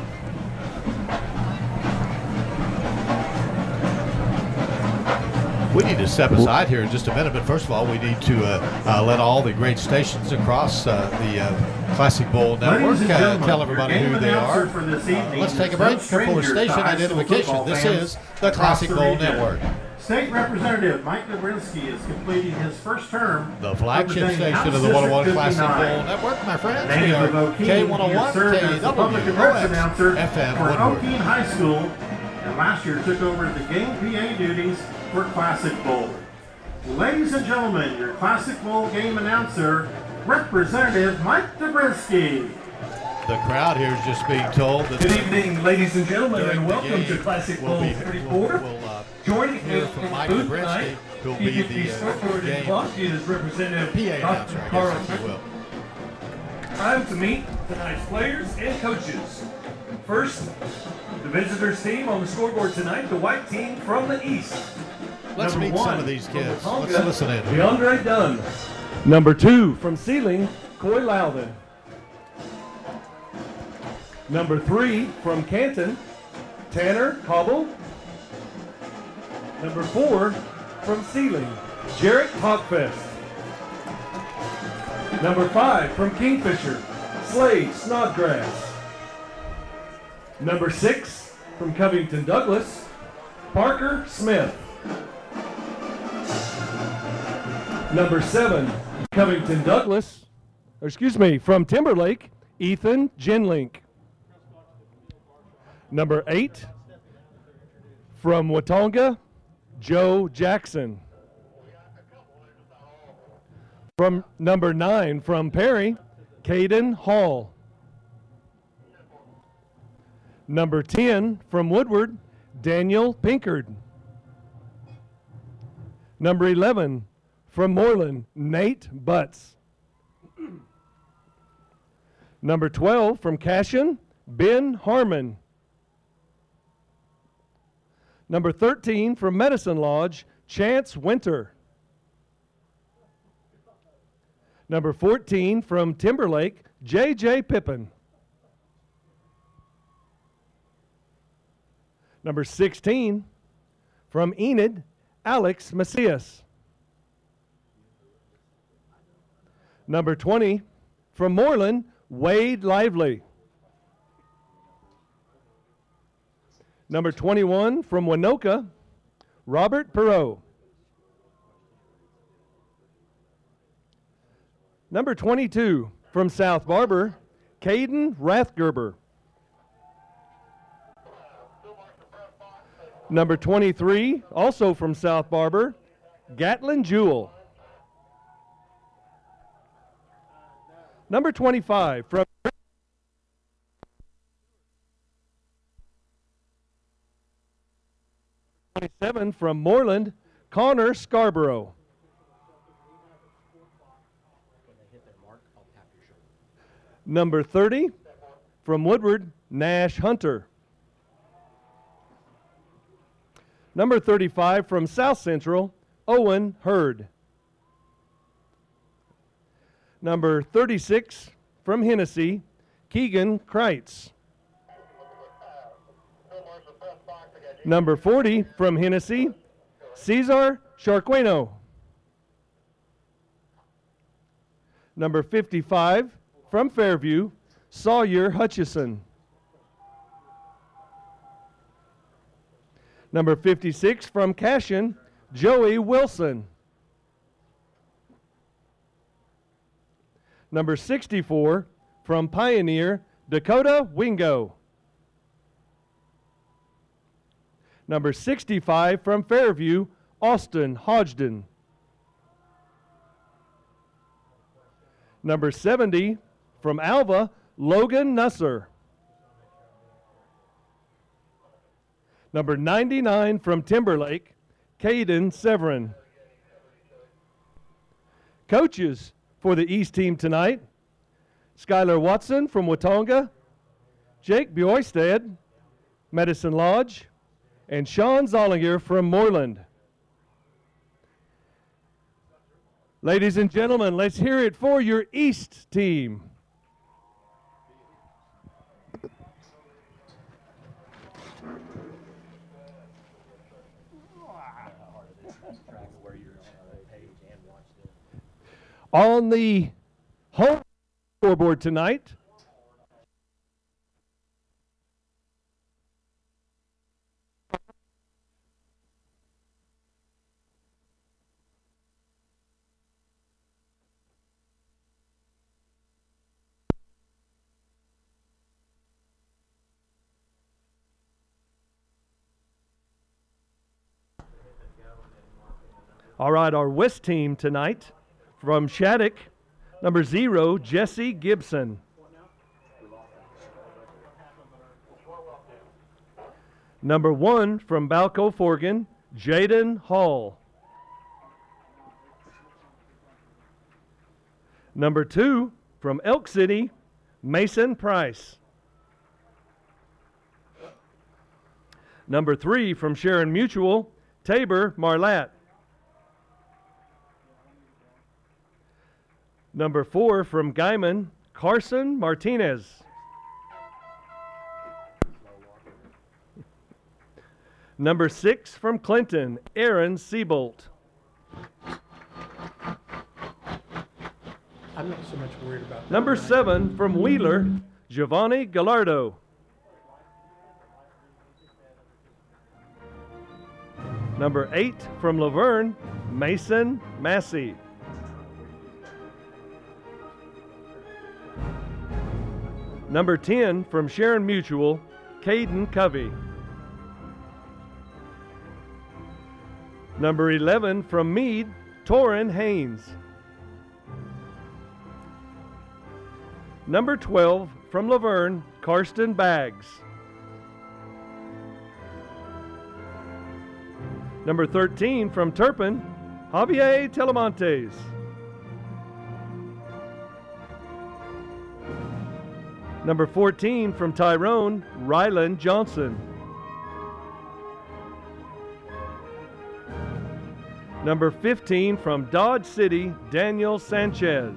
We need to step aside here in just a minute, but first of all, we need to uh, uh, let all the great stations across uh, the uh, Classic Bowl Network uh, tell everybody who they are. Uh, let's take a break for station identification. This is the Classic Bowl Network. State Representative Mike Dobrinsky is completing his first term. The flagship station of the one oh one Classic Bowl Network, my friends. We are K one oh one, K W, F M, for Okeen High School, and last year took over the game P A duties for Classic Bowl. Ladies and gentlemen, your Classic Bowl game announcer, Representative Mike Dobrinsky. The crowd here is just being told that. Good evening, ladies and gentlemen, and welcome to Classic Bowl thirty-four. We'll, we'll, uh, Joining me from in Mike the booth Dobrinsky, tonight, who'll be the uh, game clock is Representative P A announcer, Doctor I Carl. guess, if you will. Time to meet tonight's players and coaches. First, the visitors team on the scoreboard tonight, the white team from the east. Let's Number meet one, some of these kids. from Let's Watonga, listen in. DeAndre Dunn. Number two from Sealing, Coy Loudon. Number three from Canton, Tanner Cobble. Number four from Sealing, Jarrett Hogfest. Number five from Kingfisher, Slade Snodgrass. Number six from Covington Douglas, Parker Smith. Number seven, Covington Douglas, or excuse me, from Timberlake, Ethan Genlink. Number eight, from Watonga, Joe Jackson. From number nine, from Perry, Caden Hall. Number ten, from Woodward, Daniel Pinkard. Number eleven, from Moreland, Nate Butts. Number twelve, from Cashion, Ben Harmon. Number thirteen, from Medicine Lodge, Chance Winter. Number fourteen, from Timberlake, J J Pippin. Number sixteen, from Enid, Alex Macias. Number twenty, from Moreland, Wade Lively. Number twenty-one, from Winoka, Robert Perot. Number twenty-two, from South Barber, Caden Rathgerber. Number twenty-three, also from South Barber, Gatlin Jewell. Number twenty-five, from twenty-seven, from Moreland, Connor Scarborough. Number thirty, from Woodward, Nash Hunter. Number thirty-five, from South Central, Owen Hurd. Number thirty-six, from Hennessy, Keegan Kreitz. Number forty, from Hennessy, Cesar Sharquino. Number fifty-five, from Fairview, Sawyer Hutchison. Number fifty-six, from Cashion, Joey Wilson. Number sixty-four, from Pioneer, Dakota Wingo. Number sixty-five, from Fairview, Austin Hodgden. Number seventy, from Alva, Logan Nusser. Number ninety-nine, from Timberlake, Caden Severin. Coaches for the East team tonight: Skylar Watson from Watonga, Jake Bjoistad, Medicine Lodge, and Sean Zollinger from Moreland. Ladies and gentlemen, let's hear it for your East team. On the home scoreboard tonight, all right, our West team tonight, from Shattuck, number zero, Jesse Gibson. Number one, from Balco Forgan, Jaden Hall. Number two, from Elk City, Mason Price. Number three, from Sharon Mutual, Tabor Marlatt. Number four, from Guyman, Carson Martinez. Number six, from Clinton, Aaron Seabolt. I'm not so much worried about that. Number seven, from Wheeler, Giovanni Gallardo. Number eight, from Laverne, Mason Massey. Number ten, from Sharon Mutual, Caden Covey. Number eleven, from Meade, Torrin Haynes. Number twelve, from Laverne, Karsten Baggs. Number thirteen, from Turpin, Javier Telemontes. Number fourteen, from Tyrone, Ryland Johnson. Number fifteen, from Dodge City, Daniel Sanchez.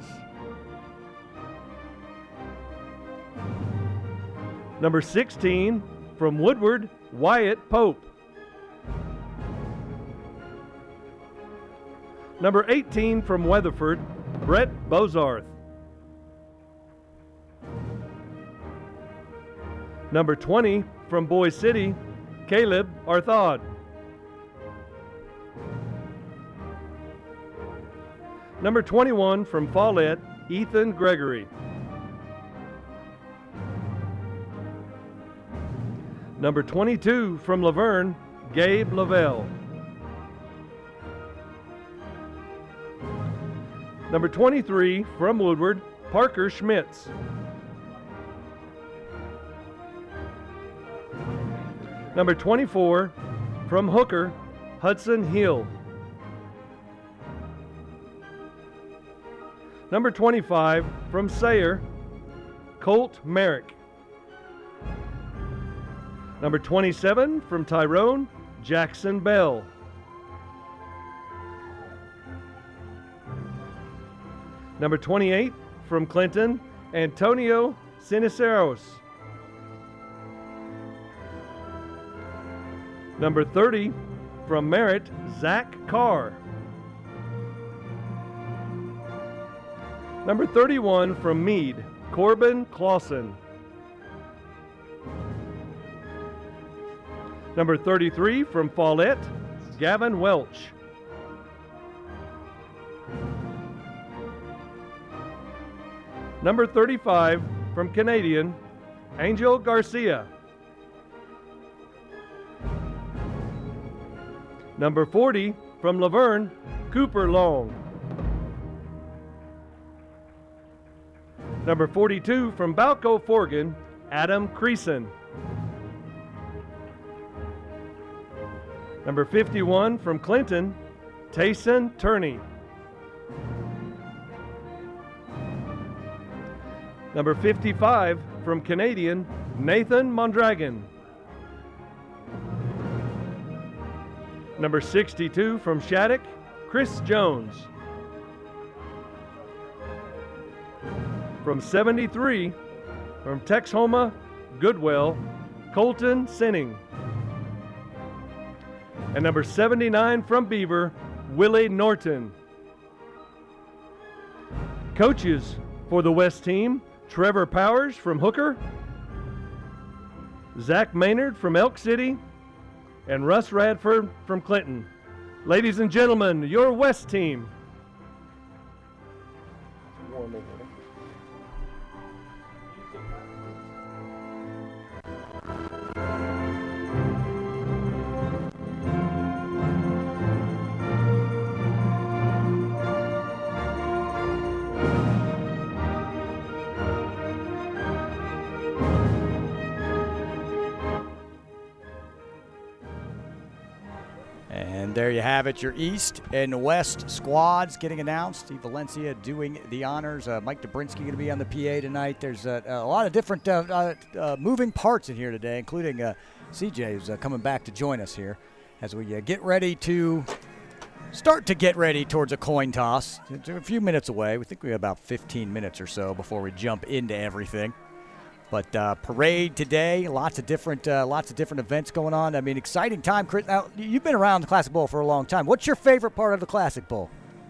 Number sixteen, from Woodward, Wyatt Pope. Number eighteen, from Weatherford, Brett Bozarth. Number twenty, from Boise City, Caleb Arthod. Number twenty-one, from Follett, Ethan Gregory. Number twenty-two, from Laverne, Gabe Lavelle. Number twenty-three, from Woodward, Parker Schmitz. Number twenty-four, from Hooker, Hudson Hill. Number twenty-five, from Sayre, Colt Merrick. Number twenty-seven, from Tyrone, Jackson Bell. Number twenty-eight, from Clinton, Antonio Siniceros. Number thirty, from Merritt, Zach Carr. Number thirty-one from Meade, Corbin Clausen. Number thirty-three from Follett, Gavin Welch. Number thirty-five from Canadian, Angel Garcia. Number forty from Laverne, Cooper Long. Number forty-two from Balco Forgan, Adam Creason. Number fifty-one from Clinton, Tayson Turney. Number fifty-five from Canadian, Nathan Mondragon. Number sixty-two from Shattuck, Chris Jones. From seventy-three from Texhoma, Goodwell, Colton Sinning. And number seventy-nine from Beaver, Willie Norton. Coaches for the West team, Trevor Powers from Hooker, Zach Maynard from Elk City, and Russ Radford from Clinton. Ladies and gentlemen, your West team. And there you have it, your East and West squads getting announced. Steve Valencia doing the honors. Uh, Mike Dobrinsky going to be on the P A tonight. There's uh, a lot of different uh, uh, uh, moving parts in here today, including uh, C J, who's uh, coming back to join us here as we uh, get ready to start to get ready towards a coin toss. It's a few minutes away. We think we have about fifteen minutes or so before we jump into everything. But uh, parade today, lots of different, uh, lots of different events going on. I mean, exciting time. Chris, now, you've been around the Classic Bowl for a long time. What's your favorite part of the Classic Bowl?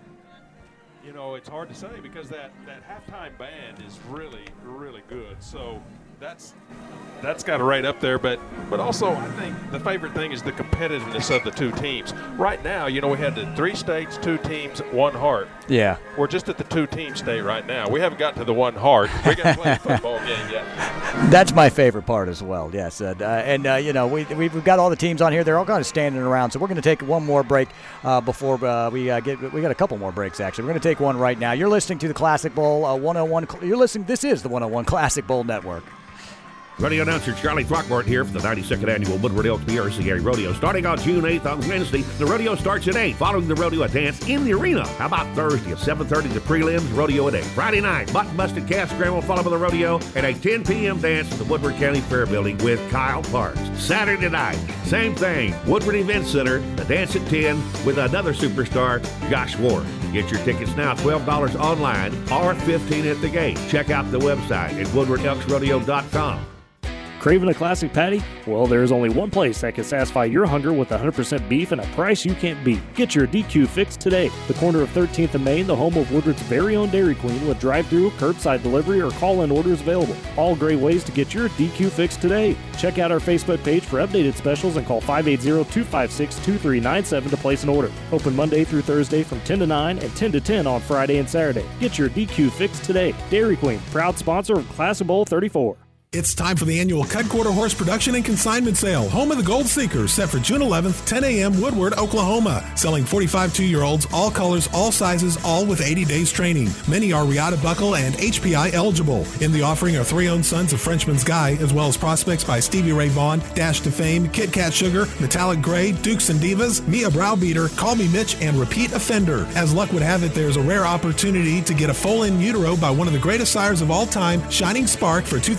You know, it's hard to say because that, that halftime band is really, really good. So that's that's got it right up there. But but also, I think the favorite thing is the competitiveness of the two teams. Right now, you know, we had the three states, two teams, one heart. Yeah. We're just at the two-team state right now. We haven't gotten to the one heart. We got to play a football game yet. That's my favorite part as well, yes. Uh, and, uh, you know, we, we've got all the teams on here. They're all kind of standing around. So we're going to take one more break uh, before uh, we uh, get – we got a couple more breaks, actually. We're going to take one right now. You're listening to the Classic Bowl uh, one oh one – you're listening – this is the one oh one Classic Bowl Network. Radio announcer Charlie Throckmorton here for the ninety-second Annual Woodward Elks R C A Rodeo. Starting on June eighth on Wednesday, the rodeo starts at eight. Following the rodeo, a dance in the arena. How about Thursday at seven thirty, the prelims, rodeo at eight. Friday night, mutton busted calf scramble followed by the rodeo, and a ten p.m. dance at the Woodward County Fair Building with Kyle Parks. Saturday night, same thing. Woodward Event Center, the dance at ten with another superstar, Josh Ward. Get your tickets now, twelve dollars online or fifteen dollars at the gate. Check out the website at woodward elks rodeo dot com. Craving a classic patty? Well, there's only one place that can satisfy your hunger with one hundred percent beef and a price you can't beat. Get your D Q fix today. The corner of thirteenth and Main, the home of Woodward's very own Dairy Queen with drive-thru, curbside delivery, or call-in orders available. All great ways to get your D Q fix today. Check out our Facebook page for updated specials and call five eight zero, two five six, two three nine seven to place an order. Open Monday through Thursday from ten to nine and ten to ten on Friday and Saturday. Get your D Q fix today. Dairy Queen, proud sponsor of Classic Bowl thirty-four. It's time for the annual Cut Quarter Horse Production and Consignment Sale, home of the Gold Seekers, set for June eleventh, ten a.m., Woodward, Oklahoma. Selling forty-five two-year-olds, all colors, all sizes, all with eighty days training. Many are Riata Buckle and H P I eligible. In the offering are three owned sons of Frenchman's Guy, as well as prospects by Stevie Ray Vaughan, Dash to Fame, Kit Kat Sugar, Metallic Gray, Dukes and Divas, Mia Browbeater, Call Me Mitch, and Repeat Offender. As luck would have it, there's a rare opportunity to get a foal in utero by one of the greatest sires of all time, Shining Spark, for two thousand twenty.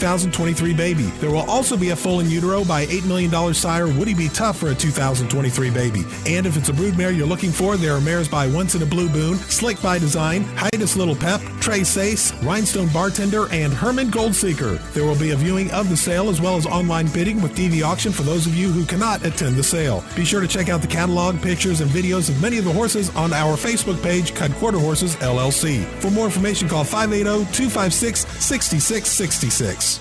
twenty-three baby. There will also be a foal in utero by eight million dollars sire Would He Be Tough for a two thousand twenty-three baby. And if it's a broodmare you're looking for, there are mares by Once in a Blue Boon, Slick by Design, Hiatus Little Pep, Trey Sace, Rhinestone Bartender, and Herman Goldseeker. There will be a viewing of the sale as well as online bidding with D V auction for those of you who cannot attend the sale. Be sure to check out the catalog, pictures, and videos of many of the horses on our Facebook page, Cut Quarter Horses, L L C. For more information, call five eight zero, two five six, six six six six.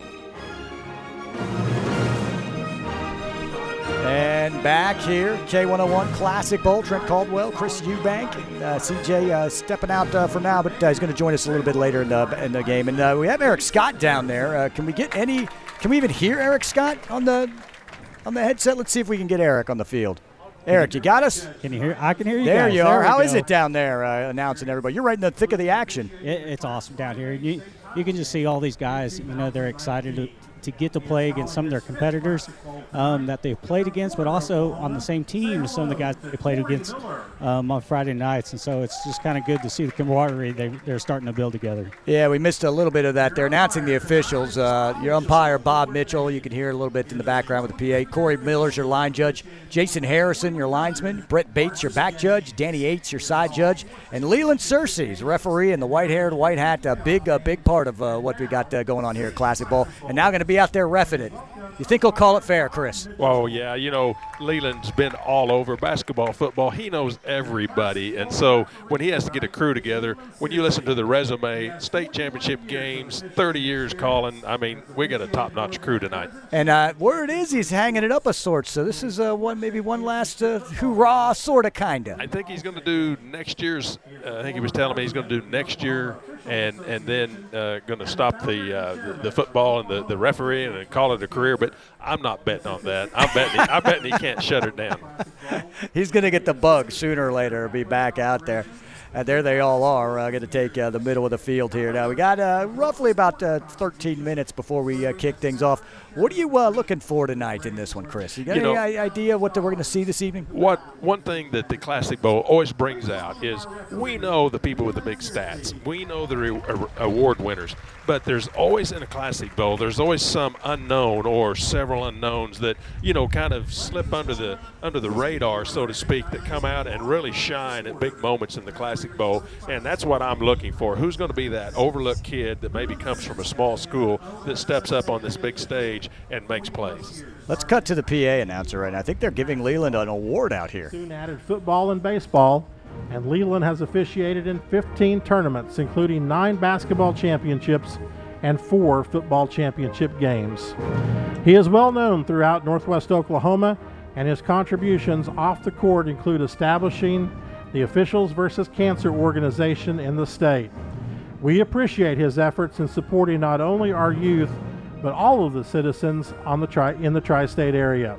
And back here, K one oh one Classic Bowl. Trent Caldwell, Chris Eubank, and uh, C J uh, stepping out uh, for now, but uh, he's going to join us a little bit later in the in the game. And uh, we have Eric Scott down there. Uh, can we get any? Can we even hear Eric Scott on the on the headset? Let's see if we can get Eric on the field. Eric, you got us? Can you hear? I can hear you. There guys. you are. There How go. is it down there uh, announcing everybody? You're right in the thick of the action. It, it's awesome down here. You you can just see all these guys. You know, they're excited to, to get to play against some of their competitors um, that they've played against, but also on the same team as some of the guys they played against um, on Friday nights. And so it's just kind of good to see the camaraderie they, they're starting to build together. Yeah, we missed a little bit of that. They're announcing the officials. Uh, your umpire, Bob Mitchell, you can hear a little bit in the background with the P A. Corey Miller's your line judge. Jason Harrison, your linesman. Brett Bates, your back judge. Danny Yates, your side judge. And Leland Searcy's referee in the white-haired, white hat. A big, a big part of uh, what we got uh, going on here at Classic Bowl. And now going to be out there reffing it. You think he'll call it fair, Chris? Well, yeah, you know, Leland's been all over basketball, football. He knows everybody. And so when he has to get a crew together, when you listen to the resume, state championship games, thirty years calling, I mean, we got a top-notch crew tonight. And uh, word is he's hanging it up a sort. So this is uh, one, maybe one last uh, hoorah, sort of, kind of. I think he's going to do next year's, uh, I think he was telling me he's going to do next year and and then uh, going to stop the, uh, the the football and the, the referee and then call it a career. But I'm not betting on that. I'm betting he, I'm betting he can't shut her down. He's going to get the bug sooner or later, be back out there. And there they all are, uh, going to take uh, the middle of the field here. Now, we got uh, roughly about uh, thirteen minutes before we uh, kick things off. What are you uh, looking for tonight in this one, Chris? You got You any know, i- idea what the, we're going to see this evening? What one thing that the Classic Bowl always brings out is we know the people with the big stats. We know the re- award winners. But there's always in a Classic Bowl, there's always some unknown or several unknowns that, you know, kind of slip under the under the radar, so to speak, that come out and really shine at big moments in the Classic Bowl. And that's what I'm looking for. Who's going to be that overlooked kid that maybe comes from a small school that steps up on this big stage and makes plays? Let's cut to the P A announcer right now. I think they're giving Leland an award out here. Soon added football and baseball, and Leland has officiated in fifteen tournaments, including nine basketball championships and four football championship games. He is well known throughout Northwest Oklahoma, and his contributions off the court include establishing the Officials versus Cancer organization in the state. We appreciate his efforts in supporting not only our youth, but all of the citizens on the tri- in the tri-state area.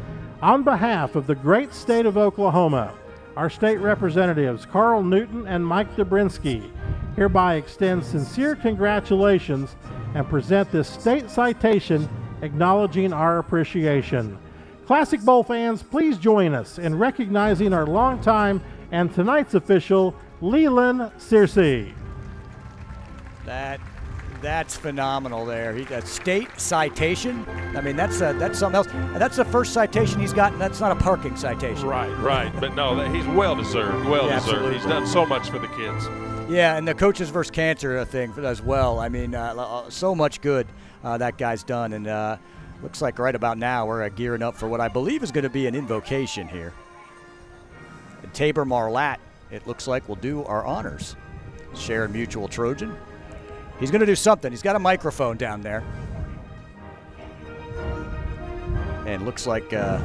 On behalf of the great state of Oklahoma, our state representatives Carl Newton and Mike Dobrinsky hereby extend sincere congratulations and present this state citation acknowledging our appreciation. Classic Bowl fans, please join us in recognizing our longtime and tonight's official, Leland Searcy. That that's phenomenal there. He got state citation. I mean, that's uh, that's something else. And that's the first citation he's gotten. That's not a parking citation. Right, right. But no, that he's well deserved. Well Yeah, deserved. absolutely. He's done so much for the kids. Yeah, and the Coaches versus Cancer thing as well. I mean, uh, so much good uh, that guy's done. And uh, looks like right about now we're uh, gearing up for what I believe is going to be an invocation here. And Tabor Marlatt, it looks like, will do our honors. Sharon Mutual Trojan. He's going to do something. He's got a microphone down there. And looks like... Uh,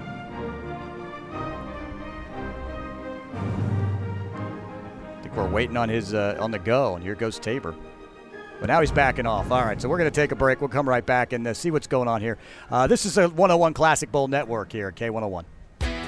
we're waiting on his uh, on the go, and here goes Tabor. But now he's backing off. All right, so we're going to take a break. We'll come right back and uh, see what's going on here. Uh, this is a one oh one Classic Bowl Network here at K one oh one.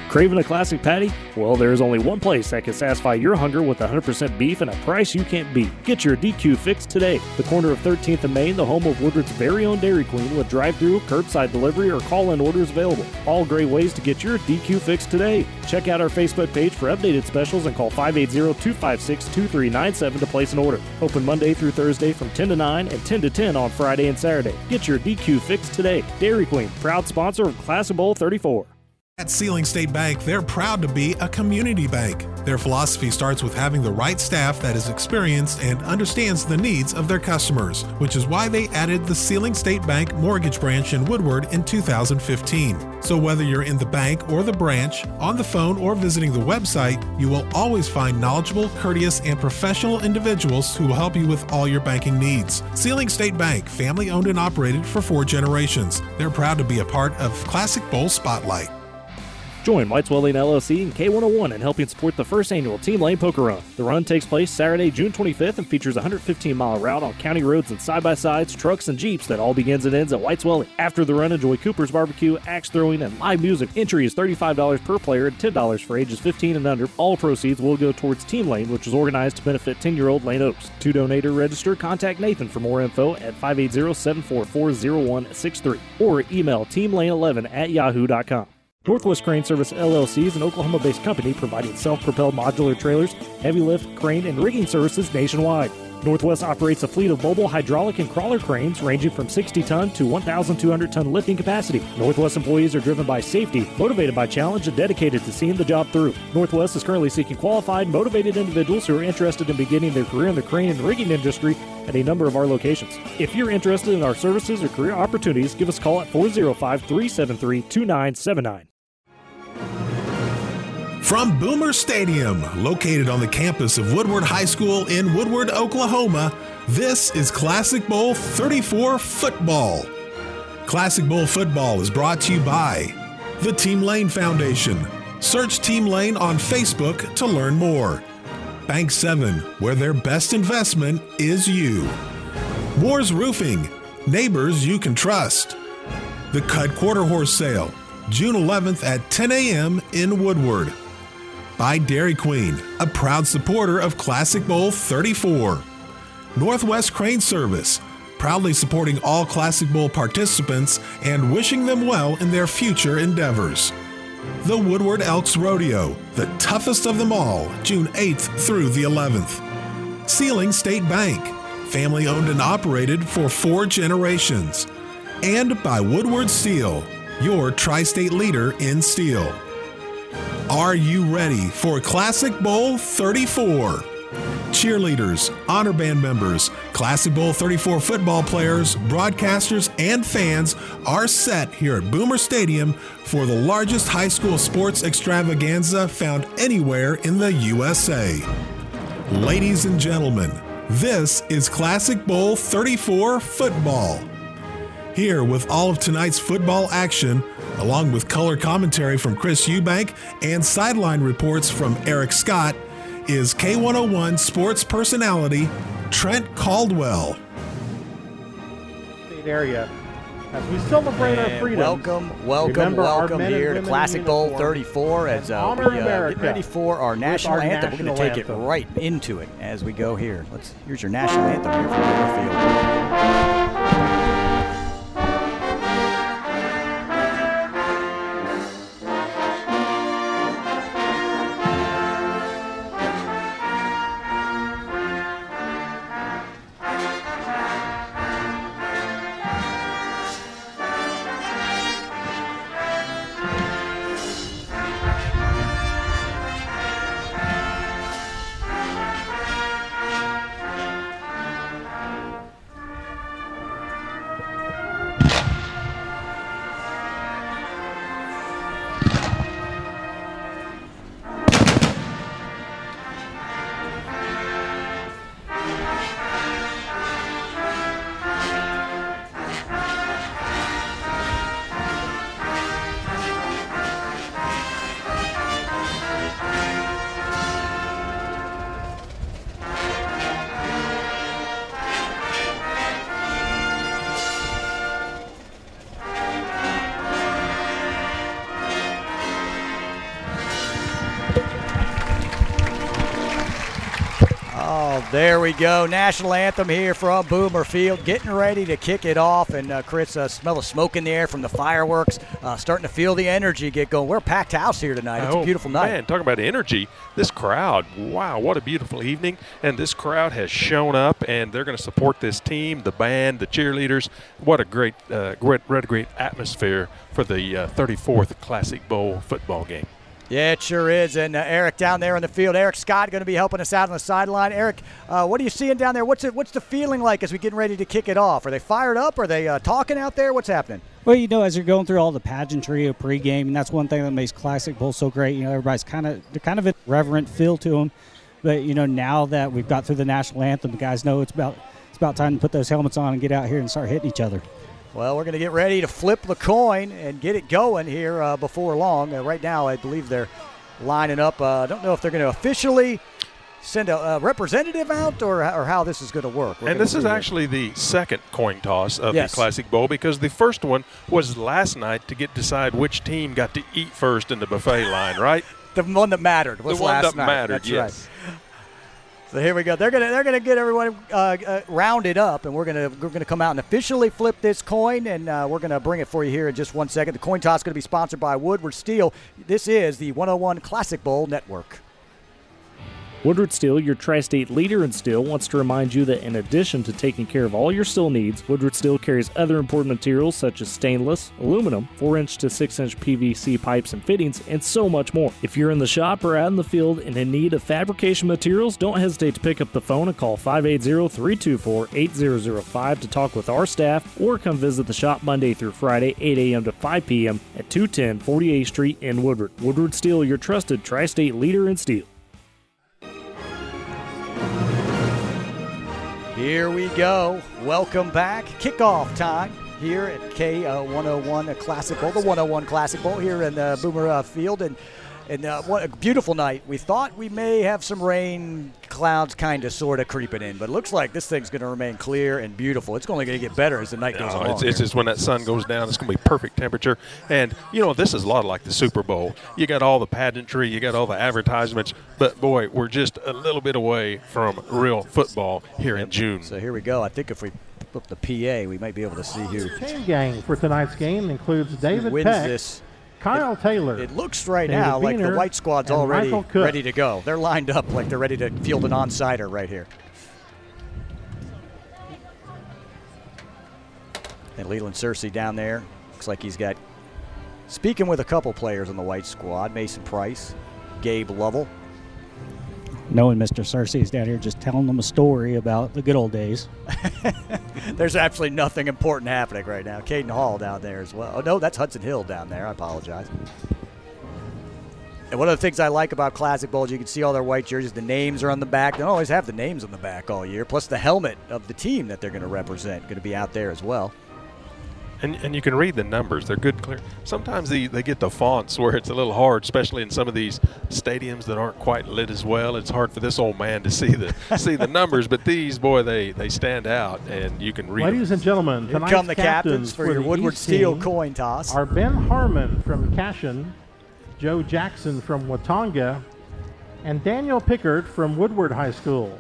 Craving a classic patty? Well, there's only one place that can satisfy your hunger with one hundred percent beef and a price you can't beat. Get your D Q fix today. The corner of thirteenth and Main, the home of Woodward's very own Dairy Queen, with drive-through, curbside delivery, or call-in orders available. All great ways to get your D Q fix today. Check out our Facebook page for updated specials and call five eight zero, two five six, two three nine seven to place an order. Open Monday through Thursday from ten to nine and ten to ten on Friday and Saturday. Get your D Q fix today. Dairy Queen, proud sponsor of Classic Bowl thirty-four. At Sealing State Bank, they're proud to be a community bank. Their philosophy starts with having the right staff that is experienced and understands the needs of their customers, which is why they added the Sealing State Bank mortgage branch in Woodward in two thousand fifteen. So whether you're in the bank or the branch, on the phone or visiting the website, you will always find knowledgeable, courteous, and professional individuals who will help you with all your banking needs. Sealing State Bank, family owned and operated for four generations. They're proud to be a part of Classic Bowl Spotlight. Join White's Welding L L C and K one oh one in helping support the first annual Team Lane Poker Run. The run takes place Saturday, June twenty-fifth and features a one hundred fifteen mile route on county roads and side-by-sides, trucks, and Jeeps that all begins and ends at White's Welding. After the run, enjoy Cooper's Barbecue, axe throwing, and live music. Entry is thirty-five dollars per player and ten dollars for ages fifteen and under. All proceeds will go towards Team Lane, which is organized to benefit ten-year-old Lane Oaks. To donate or register, contact Nathan for more info at five eight zero, seven four four, zero one six three or email team lane eleven at yahoo dot com. Northwest Crane Service L L C is an Oklahoma-based company providing self-propelled modular trailers, heavy lift, crane, and rigging services nationwide. Northwest operates a fleet of mobile hydraulic and crawler cranes ranging from sixty ton to one thousand two hundred ton lifting capacity. Northwest employees are driven by safety, motivated by challenge, and dedicated to seeing the job through. Northwest is currently seeking qualified, motivated individuals who are interested in beginning their career in the crane and rigging industry at a number of our locations. If you're interested in our services or career opportunities, give us a call at four oh five, three seven three, two nine seven nine. From Boomer Stadium, located on the campus of Woodward High School in Woodward, Oklahoma, this is Classic Bowl thirty-four Football. Classic Bowl Football is brought to you by the Team Lane Foundation. Search Team Lane on Facebook to learn more. Bank seven, where their best investment is you. Moore's Roofing, neighbors you can trust. The Cut Quarter Horse Sale, June eleventh at ten a.m. in Woodward. By Dairy Queen, a proud supporter of Classic Bowl thirty-four. Northwest Crane Service, proudly supporting all Classic Bowl participants and wishing them well in their future endeavors. The Woodward Elks Rodeo, the toughest of them all, June eighth through the eleventh. Sealing State Bank, family owned and operated for four generations. And by Woodward Steel, your tri-state leader in steel. Are you ready for Classic Bowl thirty-four? Cheerleaders, honor band members, Classic Bowl thirty-four football players, broadcasters, and fans are set here at Boomer Stadium for the largest high school sports extravaganza found anywhere in the U S A. Ladies and gentlemen, this is Classic Bowl thirty-four Football. Here with all of tonight's football action, along with color commentary from Chris Eubank and sideline reports from Eric Scott, is K one oh one sports personality Trent Caldwell. Area as we celebrate and our freedom. Welcome, welcome, welcome here to Classic Bowl thirty-four as uh, we uh, get ready for our national our anthem. national We're going to take anthem. it right into it as we go here. Let's. Here's your national anthem here from Riverfield. There we go. National anthem here from Boomer Field. Getting ready to kick it off. And, uh, Chris, uh, smell the smoke in the air from the fireworks. Uh, starting to feel the energy get going. We're a packed house here tonight. It's oh, a beautiful night. Man, talking about energy. This crowd, wow, what a beautiful evening. And this crowd has shown up, and they're going to support this team, the band, the cheerleaders. What a great, uh, great, great, great atmosphere for the uh, thirty-fourth Classic Bowl football game. Yeah, it sure is. And uh, Eric down there in the field, Eric Scott going to be helping us out on the sideline. Eric, uh, what are you seeing down there? What's it, what's the feeling like as we getting ready to kick it off? Are they fired up? Are they uh, talking out there? What's happening? Well, you know, as you're going through all the pageantry of pregame, and that's one thing that makes Classic Bowl so great. You know, everybody's kind of they're kind of a reverent feel to them. But you know, now that we've got through the national anthem, the guys know it's about it's about time to put those helmets on and get out here and start hitting each other. Well, we're going to get ready to flip the coin and get it going here uh, before long. Uh, right now, I believe they're lining up. I uh, don't know if they're going to officially send a, a representative out or, or how this is going to work. We're and this is actually the second coin toss of yes. the Classic Bowl, because the first one was last night to get decide which team got to eat first in the buffet line, right? The one that mattered was the one last that night. mattered, That's yes. Right. So here we go. They're gonna they're gonna get everyone uh, uh, rounded up, and we're gonna we're gonna come out and officially flip this coin, and uh, we're gonna bring it for you here in just one second. The coin toss is gonna be sponsored by Woodward Steel. This is the one oh one Classic Bowl Network. Woodward Steel, your tri-state leader in steel, wants to remind you that in addition to taking care of all your steel needs, Woodward Steel carries other important materials such as stainless, aluminum, four inch to six inch P V C pipes and fittings, and so much more. If you're in the shop or out in the field and in need of fabrication materials, don't hesitate to pick up the phone and call five eight zero, three two four, eight zero zero five to talk with our staff, or come visit the shop Monday through Friday, eight a.m. to five p.m. at two ten forty-eighth Street in Woodward. Woodward Steel, your trusted tri-state leader in steel. Here we go. Welcome back. Kickoff time here at K one oh one Classic Bowl, the one oh one Classic Bowl here in uh, Boomer uh, Field. And, and uh, what a beautiful night. We thought we may have some rain clouds kind of sort of creeping in, but it looks like this thing's going to remain clear and beautiful. It's only going to get better as the night goes no, along. It's, it's just when that sun goes down, it's going to be perfect temperature. And, you know, this is a lot like the Super Bowl. You got all the pageantry, you got all the advertisements, but, boy, we're just a little bit away from real football here in June. So here we go. I think if we flip the P A, we might be able to see who. Chain gang for tonight's game includes David wins Peck, this. Kyle it, Taylor. It looks right David now like Wiener, the white squad's already Michael ready to go. They're lined up like they're ready to field an onside right here. And Leland Searcy down there. Looks like he's got, speaking with a couple players on the white squad, Mason Price, Gabe Lovell. Knowing Mister Searcy is down here just telling them a story about the good old days. There's absolutely nothing important happening right now. Caden Hall down there as well. Oh, no, that's Hudson Hill down there. I apologize. And one of the things I like about Classic Bowl is you can see all their white jerseys. The names are on the back. They don't always have the names on the back all year, plus the helmet of the team that they're going to represent going to be out there as well. And, and you can read the numbers. They're good, clear. Sometimes they, they get the fonts where it's a little hard, especially in some of these stadiums that aren't quite lit as well. It's hard for this old man to see the see the numbers, but these, boy, they, they stand out, and you can read Ladies them. and gentlemen, Here tonight's come the captains, captains for, for your the Woodward East Steel team coin toss are Ben Harmon from Cashin, Joe Jackson from Watonga, and Daniel Pickard from Woodward High School.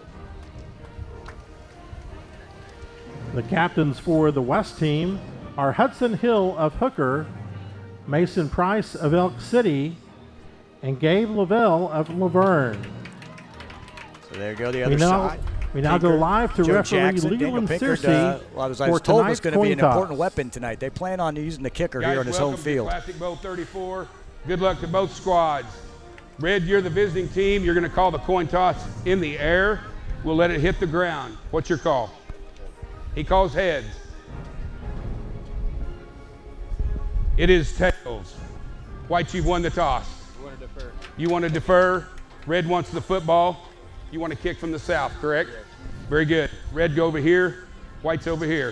The captains for the West team are Hudson Hill of Hooker, Mason Price of Elk City, and Gabe Lavelle of Laverne. So there you go, the other we now, side. We now Pinkard, go live to Joe referee Jackson, Leland Pinkard, Searcy uh, well, I was, I for was told was tonight's going to be an coin toss. important weapon tonight. They plan on using the kicker Guys, here on his welcome home field. To Classic Bowl thirty-four. Good luck to both squads. Red, you're the visiting team. You're going to call the coin toss in the air. We'll let it hit the ground. What's your call? He calls heads. It is tails. White, you've won the toss. You want to defer. You want to defer. Red wants the football. You want to kick from the south, correct? Correct. Very good. Red, go over here. White's over here.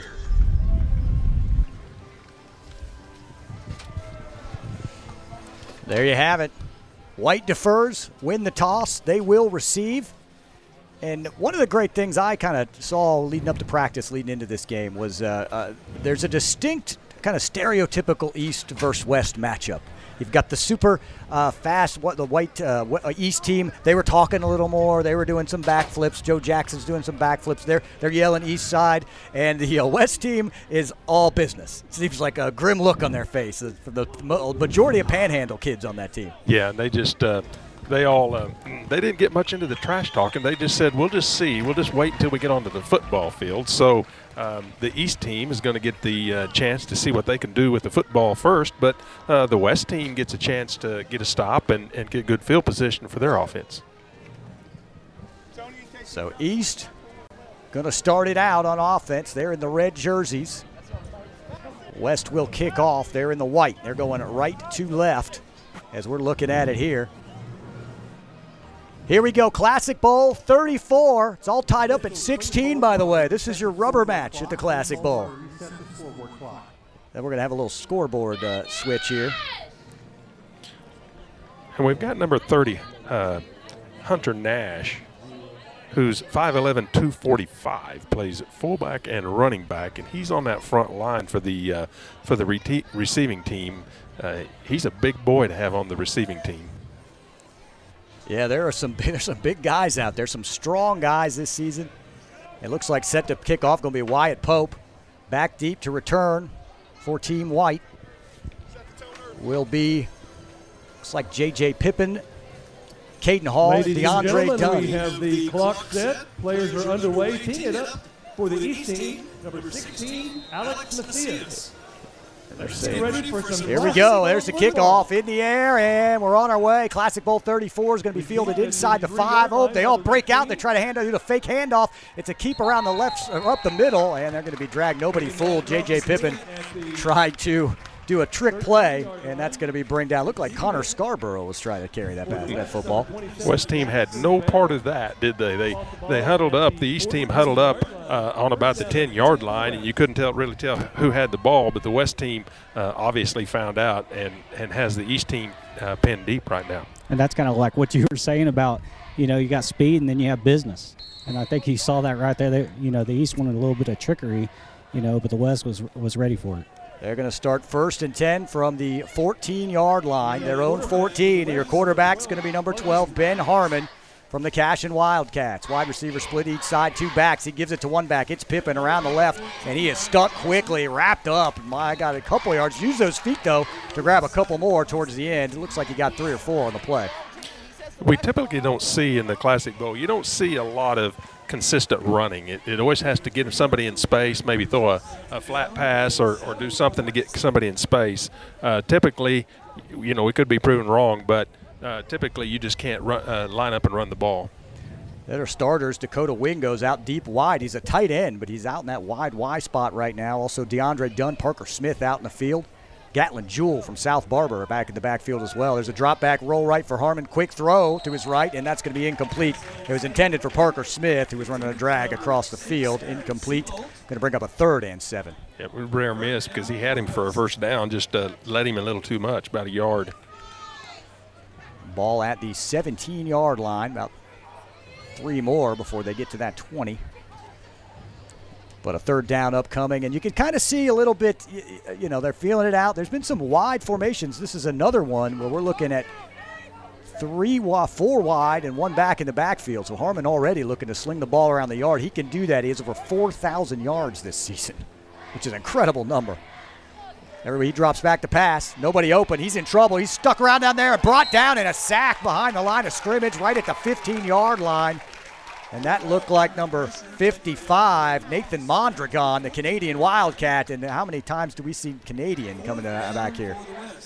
There you have it. White defers, win the toss. They will receive. And one of the great things I kind of saw leading up to practice, leading into this game, was uh, uh, there's a distinct kind of stereotypical East versus West matchup. You've got the super uh, fast, what the white uh, East team. They were talking a little more. They were doing some backflips. Joe Jackson's doing some backflips. They're they're yelling East side, and the uh, West team is all business. It seems like a grim look on their face. The, the majority of Panhandle kids on that team. Yeah, and they just uh, they all uh, they didn't get much into the trash talking. They just said, "We'll just see. We'll just wait until we get onto the football field." So. Um, the East team is going to get the uh, chance to see what they can do with the football first, but uh, the West team gets a chance to get a stop and, and get good field position for their offense. So East going to start it out on offense. They're in the red jerseys. West will kick off. They're in the white. They're going right to left as we're looking at it here. Here we go, Classic Bowl thirty-four. It's all tied up at sixteen, by the way. This is your rubber match at the Classic Bowl. Then we're going to have a little scoreboard uh, switch here. And we've got number thirty, uh, Hunter Nash, who's five eleven, two forty-five, plays fullback and running back, and he's on that front line for the uh, for the re- receiving team. Uh, he's a big boy to have on the receiving team. Yeah, there are some there's some big guys out there, some strong guys this season. It looks like set to kick off going to be Wyatt Pope. Back deep to return for Team White will be, looks like J J Pippin, Caden Hall, Ladies DeAndre and Dunn. We have the clock set. Players are underway. Teeing it up for the East team, number sixteen, Alex Macias. Ready for some Here we go. There's the kickoff in the air, and we're on our way. Classic Bowl thirty-four is going to be fielded inside the five. Oh, they all break out. They try to hand do the fake handoff. It's a keep around the left, or up the middle, and they're going to be dragged. Nobody fooled. J J Pippin tried to do a trick play, and that's going to be bring down. Looked like Connor Scarborough was trying to carry that pass, that football. West team had no part of that, did they? They they huddled up. The East team huddled up uh, on about the ten-yard line, and you couldn't tell really tell who had the ball. But the West team uh, obviously found out and and has the East team uh, pinned deep right now. And that's kind of like what you were saying about, you know, you got speed and then you have business. And I think he saw that right there. They, you know, the East wanted a little bit of trickery, you know, but the West was was ready for it. They're going to start first and ten from the fourteen-yard line, their own fourteen. And your quarterback's going to be number twelve, Ben Harmon from the Cashion Wildcats. Wide receiver split each side, two backs. He gives it to one back. It's Pippin around the left, and he is stuck quickly, wrapped up. My, got a couple yards. Use those feet, though, to grab a couple more towards the end. It looks like he got three or four on the play. We typically don't see in the Classic Bowl, you don't see a lot of consistent running. It, it always has to get somebody in space, maybe throw a, a flat pass or, or do something to get somebody in space. Uh, typically, you know, we could be proven wrong, but uh, typically you just can't run, uh, line up and run the ball. That are starters. Dakota Wing goes out deep wide. He's a tight end, but he's out in that wide Y spot right now. Also, DeAndre Dunn, Parker Smith out in the field. Gatlin Jewell from South Barber back in the backfield as well. There's a drop back roll right for Harmon. Quick throw to his right, and that's going to be incomplete. It was intended for Parker Smith, who was running a drag across the field. Incomplete. Going to bring up a third and seven. Yeah, rare miss because he had him for a first down, just uh, let him a little too much, about a yard. Ball at the seventeen-yard line, about three more before they get to that twenty. But a third down upcoming, and you can kind of see a little bit, you know, they're feeling it out. There's been some wide formations. This is another one where we're looking at three, four wide and one back in the backfield. So Harmon already looking to sling the ball around the yard. He can do that. He has over four thousand yards this season, which is an incredible number. Everybody, he drops back to pass. Nobody open. He's in trouble. He's stuck around down there and brought down in a sack behind the line of scrimmage right at the fifteen-yard line. And that looked like number fifty-five, Nathan Mondragon, the Canadian Wildcat. And how many times do we see Canadian coming back here?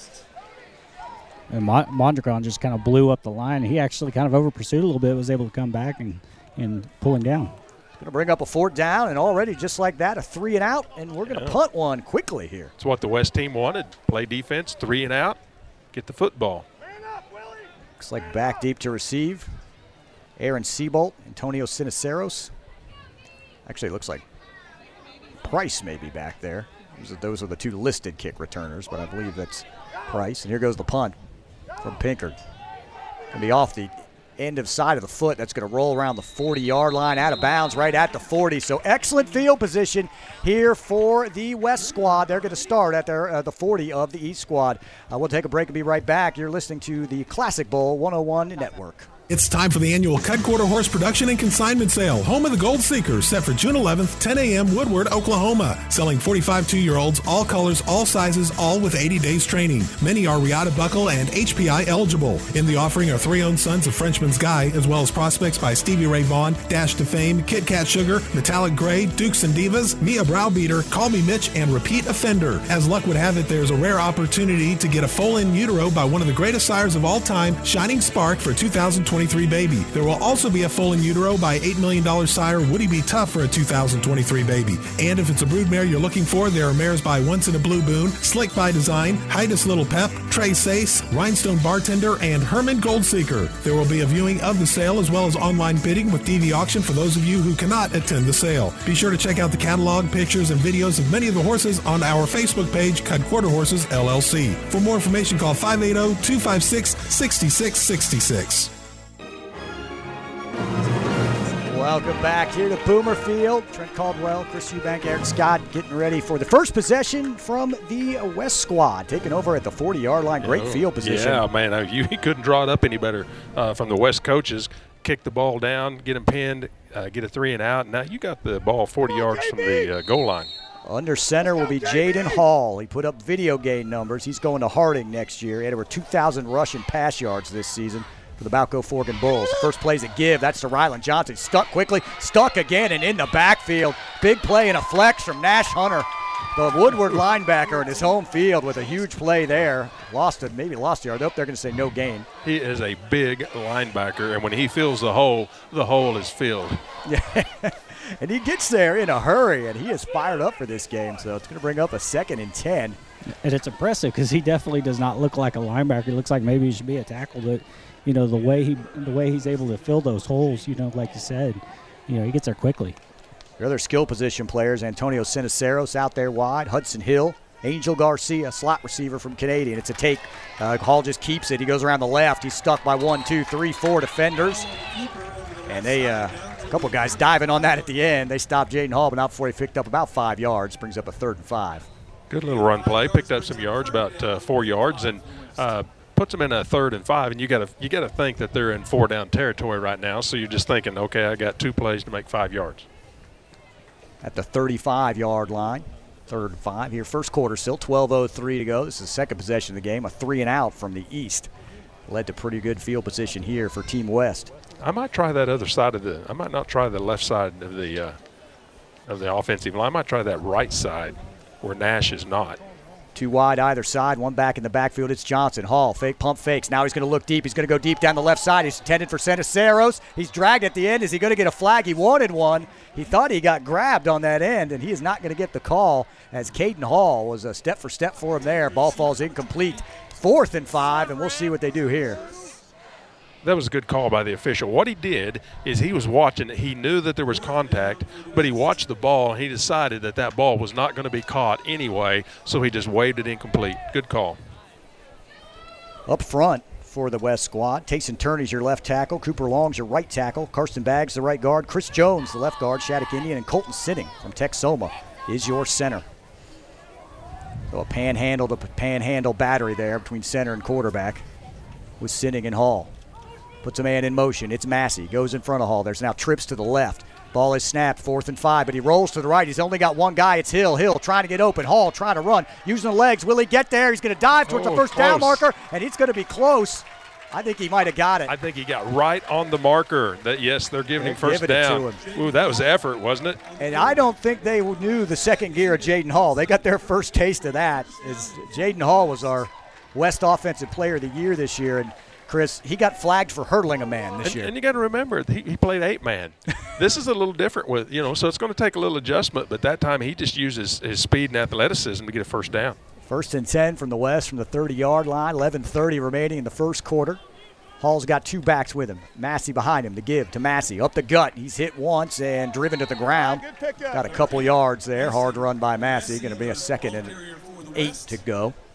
And Mondragon just kind of blew up the line. He actually kind of over pursued a little bit, was able to come back and, and pull him down. Going to bring up a fourth down, and already just like that, a three and out, and we're going to yeah. punt one quickly here. It's what the West team wanted. Play defense, three and out, get the football. Looks like back deep to receive. Aaron Seabolt, Antonio Siniceros. Actually, it looks like Price may be back there. Those are, those are the two listed kick returners, but I believe that's Price. And here goes the punt from Pinkard. Going to be off the end of side of the foot. That's going to roll around the forty-yard line, out of bounds, right at the forty. So excellent field position here for the West squad. They're going to start at their uh, the forty of the East squad. Uh, we'll take a break and be right back. You're listening to the Classic Bowl one oh one Network. It's time for the annual Cut Quarter Horse Production and Consignment Sale, home of the Gold Seekers, set for June eleventh, ten a.m., Woodward, Oklahoma. Selling forty-five two-year-olds, all colors, all sizes, all with eighty days training. Many are Riata Buckle and H P I eligible. In the offering are three owned sons of Frenchman's Guy, as well as prospects by Stevie Ray Vaughan, Dash to Fame, Kit Kat Sugar, Metallic Gray, Dukes and Divas, Mia Browbeater, Call Me Mitch, and Repeat Offender. As luck would have it, there's a rare opportunity to get a foal-in utero by one of the greatest sires of all time, Shining Spark, for two thousand twenty-three baby. There will also be a foal-in utero by eight million dollars sire Woody B. Tough for a two thousand twenty-three baby. And if it's a broodmare you're looking for, there are mares by Once in a Blue Boon, Slick by Design, Hitus Little Pep, Trey Sace, Rhinestone Bartender, and Herman Goldseeker. There will be a viewing of the sale as well as online bidding with T V auction for those of you who cannot attend the sale. Be sure to check out the catalog, pictures, and videos of many of the horses on our Facebook page, Cut Quarter Horses, L L C. For more information, call five eight zero, two five six, six six six six. Welcome back here to Boomer Field. Trent Caldwell, Chris Eubank, Eric Scott getting ready for the first possession from the West squad, taking over at the forty-yard line. Great yeah, field position. Yeah, man, you couldn't draw it up any better uh, from the West coaches. Kick the ball down, get them pinned, uh, get a three and out. Now you got the ball forty yards from the uh, goal line. Under center will be Jaden Hall. He put up video game numbers. He's going to Harding next year. He had over two thousand rushing pass yards this season for the Balco Forgan Bulls. The first play's a give. That's to Ryland Johnson. Stuck quickly, stuck again, and in the backfield. Big play and a flex from Nash Hunter, the Woodward linebacker in his home field, with a huge play there. Lost it, maybe lost a yard. Up, they're going to say no gain. He is a big linebacker, and when he fills the hole, the hole is filled. Yeah, and he gets there in a hurry, and he is fired up for this game. So it's going to bring up a second and ten. And it's impressive because he definitely does not look like a linebacker. He looks like maybe he should be a tackle, but you know, the way he the way he's able to fill those holes, you know, like you said, you know, he gets there quickly. Your other skill position players, Antonio Siniceros out there wide, Hudson Hill, Angel Garcia, slot receiver from Canadian. It's a take. Uh, Hall just keeps it. He goes around the left. He's stuck by one, two, three, four defenders. And they, uh, a couple guys diving on that at the end. They stopped Jaden Hall, but not before he picked up about five yards. Brings up a third and five. Good little run play. Picked up some yards, about uh, four yards, and uh, puts them in a third and five. And you got to you got to think that they're in four down territory right now. So you're just thinking, okay, I got two plays to make five yards. At the thirty-five-yard line, third and five here. First quarter still, twelve oh three to go. This is the second possession of the game. A three and out from the east. Led to pretty good field position here for Team West. I might try that other side of the. I might not try the left side of the uh, of the offensive line. I might try that right side where Nash is not. Two wide either side, one back in the backfield. It's Johnson. Hall, fake pump fakes. Now he's going to look deep. He's going to go deep down the left side. He's intended for Siniceros. He's dragged at the end. Is he going to get a flag? He wanted one. He thought he got grabbed on that end, and he is not going to get the call, as Caden Hall was a step for step for him there. Ball falls incomplete. Fourth and five, and we'll see what they do here. That was a good call by the official. What he did is he was watching it. He knew that there was contact, but he watched the ball, and he decided that that ball was not going to be caught anyway, so he just waved it incomplete. Good call. Up front for the West squad, Tayson Turney's your left tackle, Cooper Long's your right tackle, Karsten Baggs the right guard, Chris Jones the left guard, Shattuck Indian, and Colton Sitting from Texoma is your center. So a panhandle to panhandle battery there between center and quarterback with Sitting and Hall. Puts a man in motion. It's Massey. Goes in front of Hall. There's now trips to the left. Ball is snapped, fourth and five, but he rolls to the right. He's only got one guy. It's Hill. Hill trying to get open. Hall trying to run. Using the legs. Will he get there? He's going to dive towards oh, the first close. down marker, and it's going to be close. I think he might have got it. I think he got right on the marker. That yes, they're giving they're him first giving down. It to him. Ooh, that was effort, wasn't it? And I don't think they knew the second gear of Jaden Hall. They got their first taste of that. Is Jaden Hall was our West Offensive Player of the Year this year, and Chris, he got flagged for hurdling a man this and, year. And you got to remember, he, he played eight man. This is a little different with, you know, so it's going to take a little adjustment, but that time he just used his, his speed and athleticism to get a first down. First and ten from the West from the thirty-yard line, eleven thirty remaining in the first quarter. Hall's got two backs with him. Massey behind him, the give to Massey. Up the gut, he's hit once and driven to the ground. Got a couple yards there, hard run by Massey. Going to be a second and eight to go.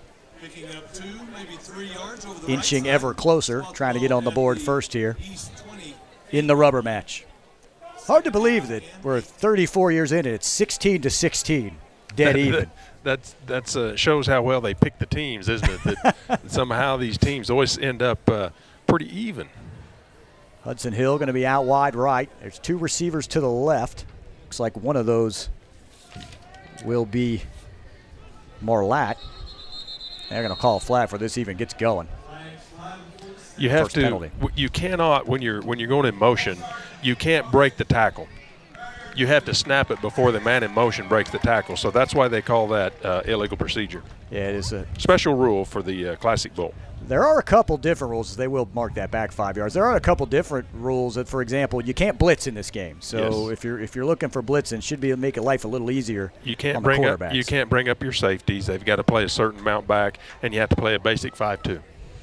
inching ever closer, trying to get on the board first here in the rubber match. Hard to believe that we're thirty-four years in and it's sixteen to sixteen, dead even. That's that's uh, shows how well they pick the teams, isn't it? That, that somehow these teams always end up uh, pretty even. Hudson Hill going to be out wide right. There's two receivers to the left. Looks like one of those will be Marlatt. They're going to call a flag for this even gets going. You have First to. penalty. You cannot when you're when you're going in motion. You can't break the tackle. You have to snap it before the man in motion breaks the tackle. So that's why they call that uh, illegal procedure. Yeah, it is a special rule for the uh, Classic Bowl. There are a couple different rules. They will mark that back five yards. There are a couple different rules that, for example, you can't blitz in this game. So Yes. if you're if you're looking for blitzing, should be make it life a little easier. You can't on the bring up quarterbacks. you can't bring up your safeties. They've got to play a certain amount back, and you have to play a basic five two.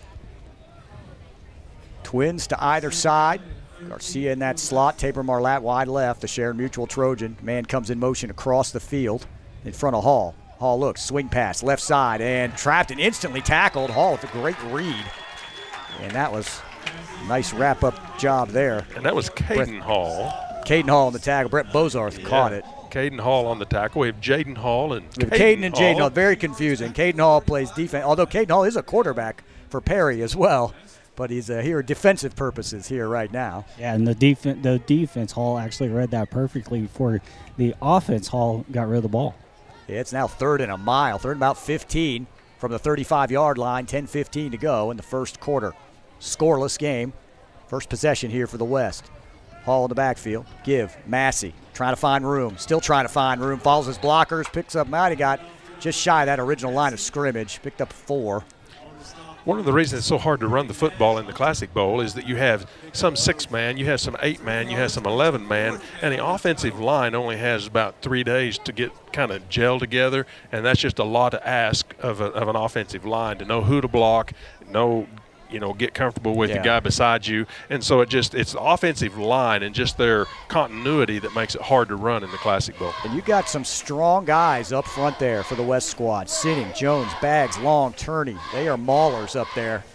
Twins to either side. Garcia in that slot. Tabor Marlatt wide left. The Sharon Mutual Trojan. Man comes in motion across the field in front of Hall. Hall looks, swing pass, left side, and trapped and instantly tackled. Hall with a great read. And that was a nice wrap-up job there. And that was Caden Hall. Caden Hall on the tackle. Brett Bozarth Yeah. caught it. Caden Hall on the tackle. We have Jaden Hall and With Caden, Caden and Jaden Hall. Hall, very confusing. Caden Hall plays defense, although Caden Hall is a quarterback for Perry as well, but he's uh, here defensive purposes here right now. Yeah, and the defense, the defense Hall actually read that perfectly before the offense Hall got rid of the ball. Yeah, it's now third and a mile, third and about fifteen from the thirty-five-yard line, ten fifteen to go in the first quarter. Scoreless game. First possession here for the West. Hall in the backfield. Give. Massey trying to find room. Still trying to find room. Follows his blockers. Picks up. Might have got just shy of that original line of scrimmage. Picked up four. One of the reasons it's so hard to run the football in the Classic Bowl is that you have some six-man, you have some eight-man, you have some eleven-man, and the offensive line only has about three days to get kind of gel together, and that's just a lot to ask of, a, of an offensive line to know who to block, know, you know, get comfortable with Yeah. the guy beside you, and so it just it's the offensive line and just their continuity that makes it hard to run in the Classic Bowl. And you got some strong guys up front there for the West squad. Sinning, Jones, Baggs, Long, Turney. They are maulers up there.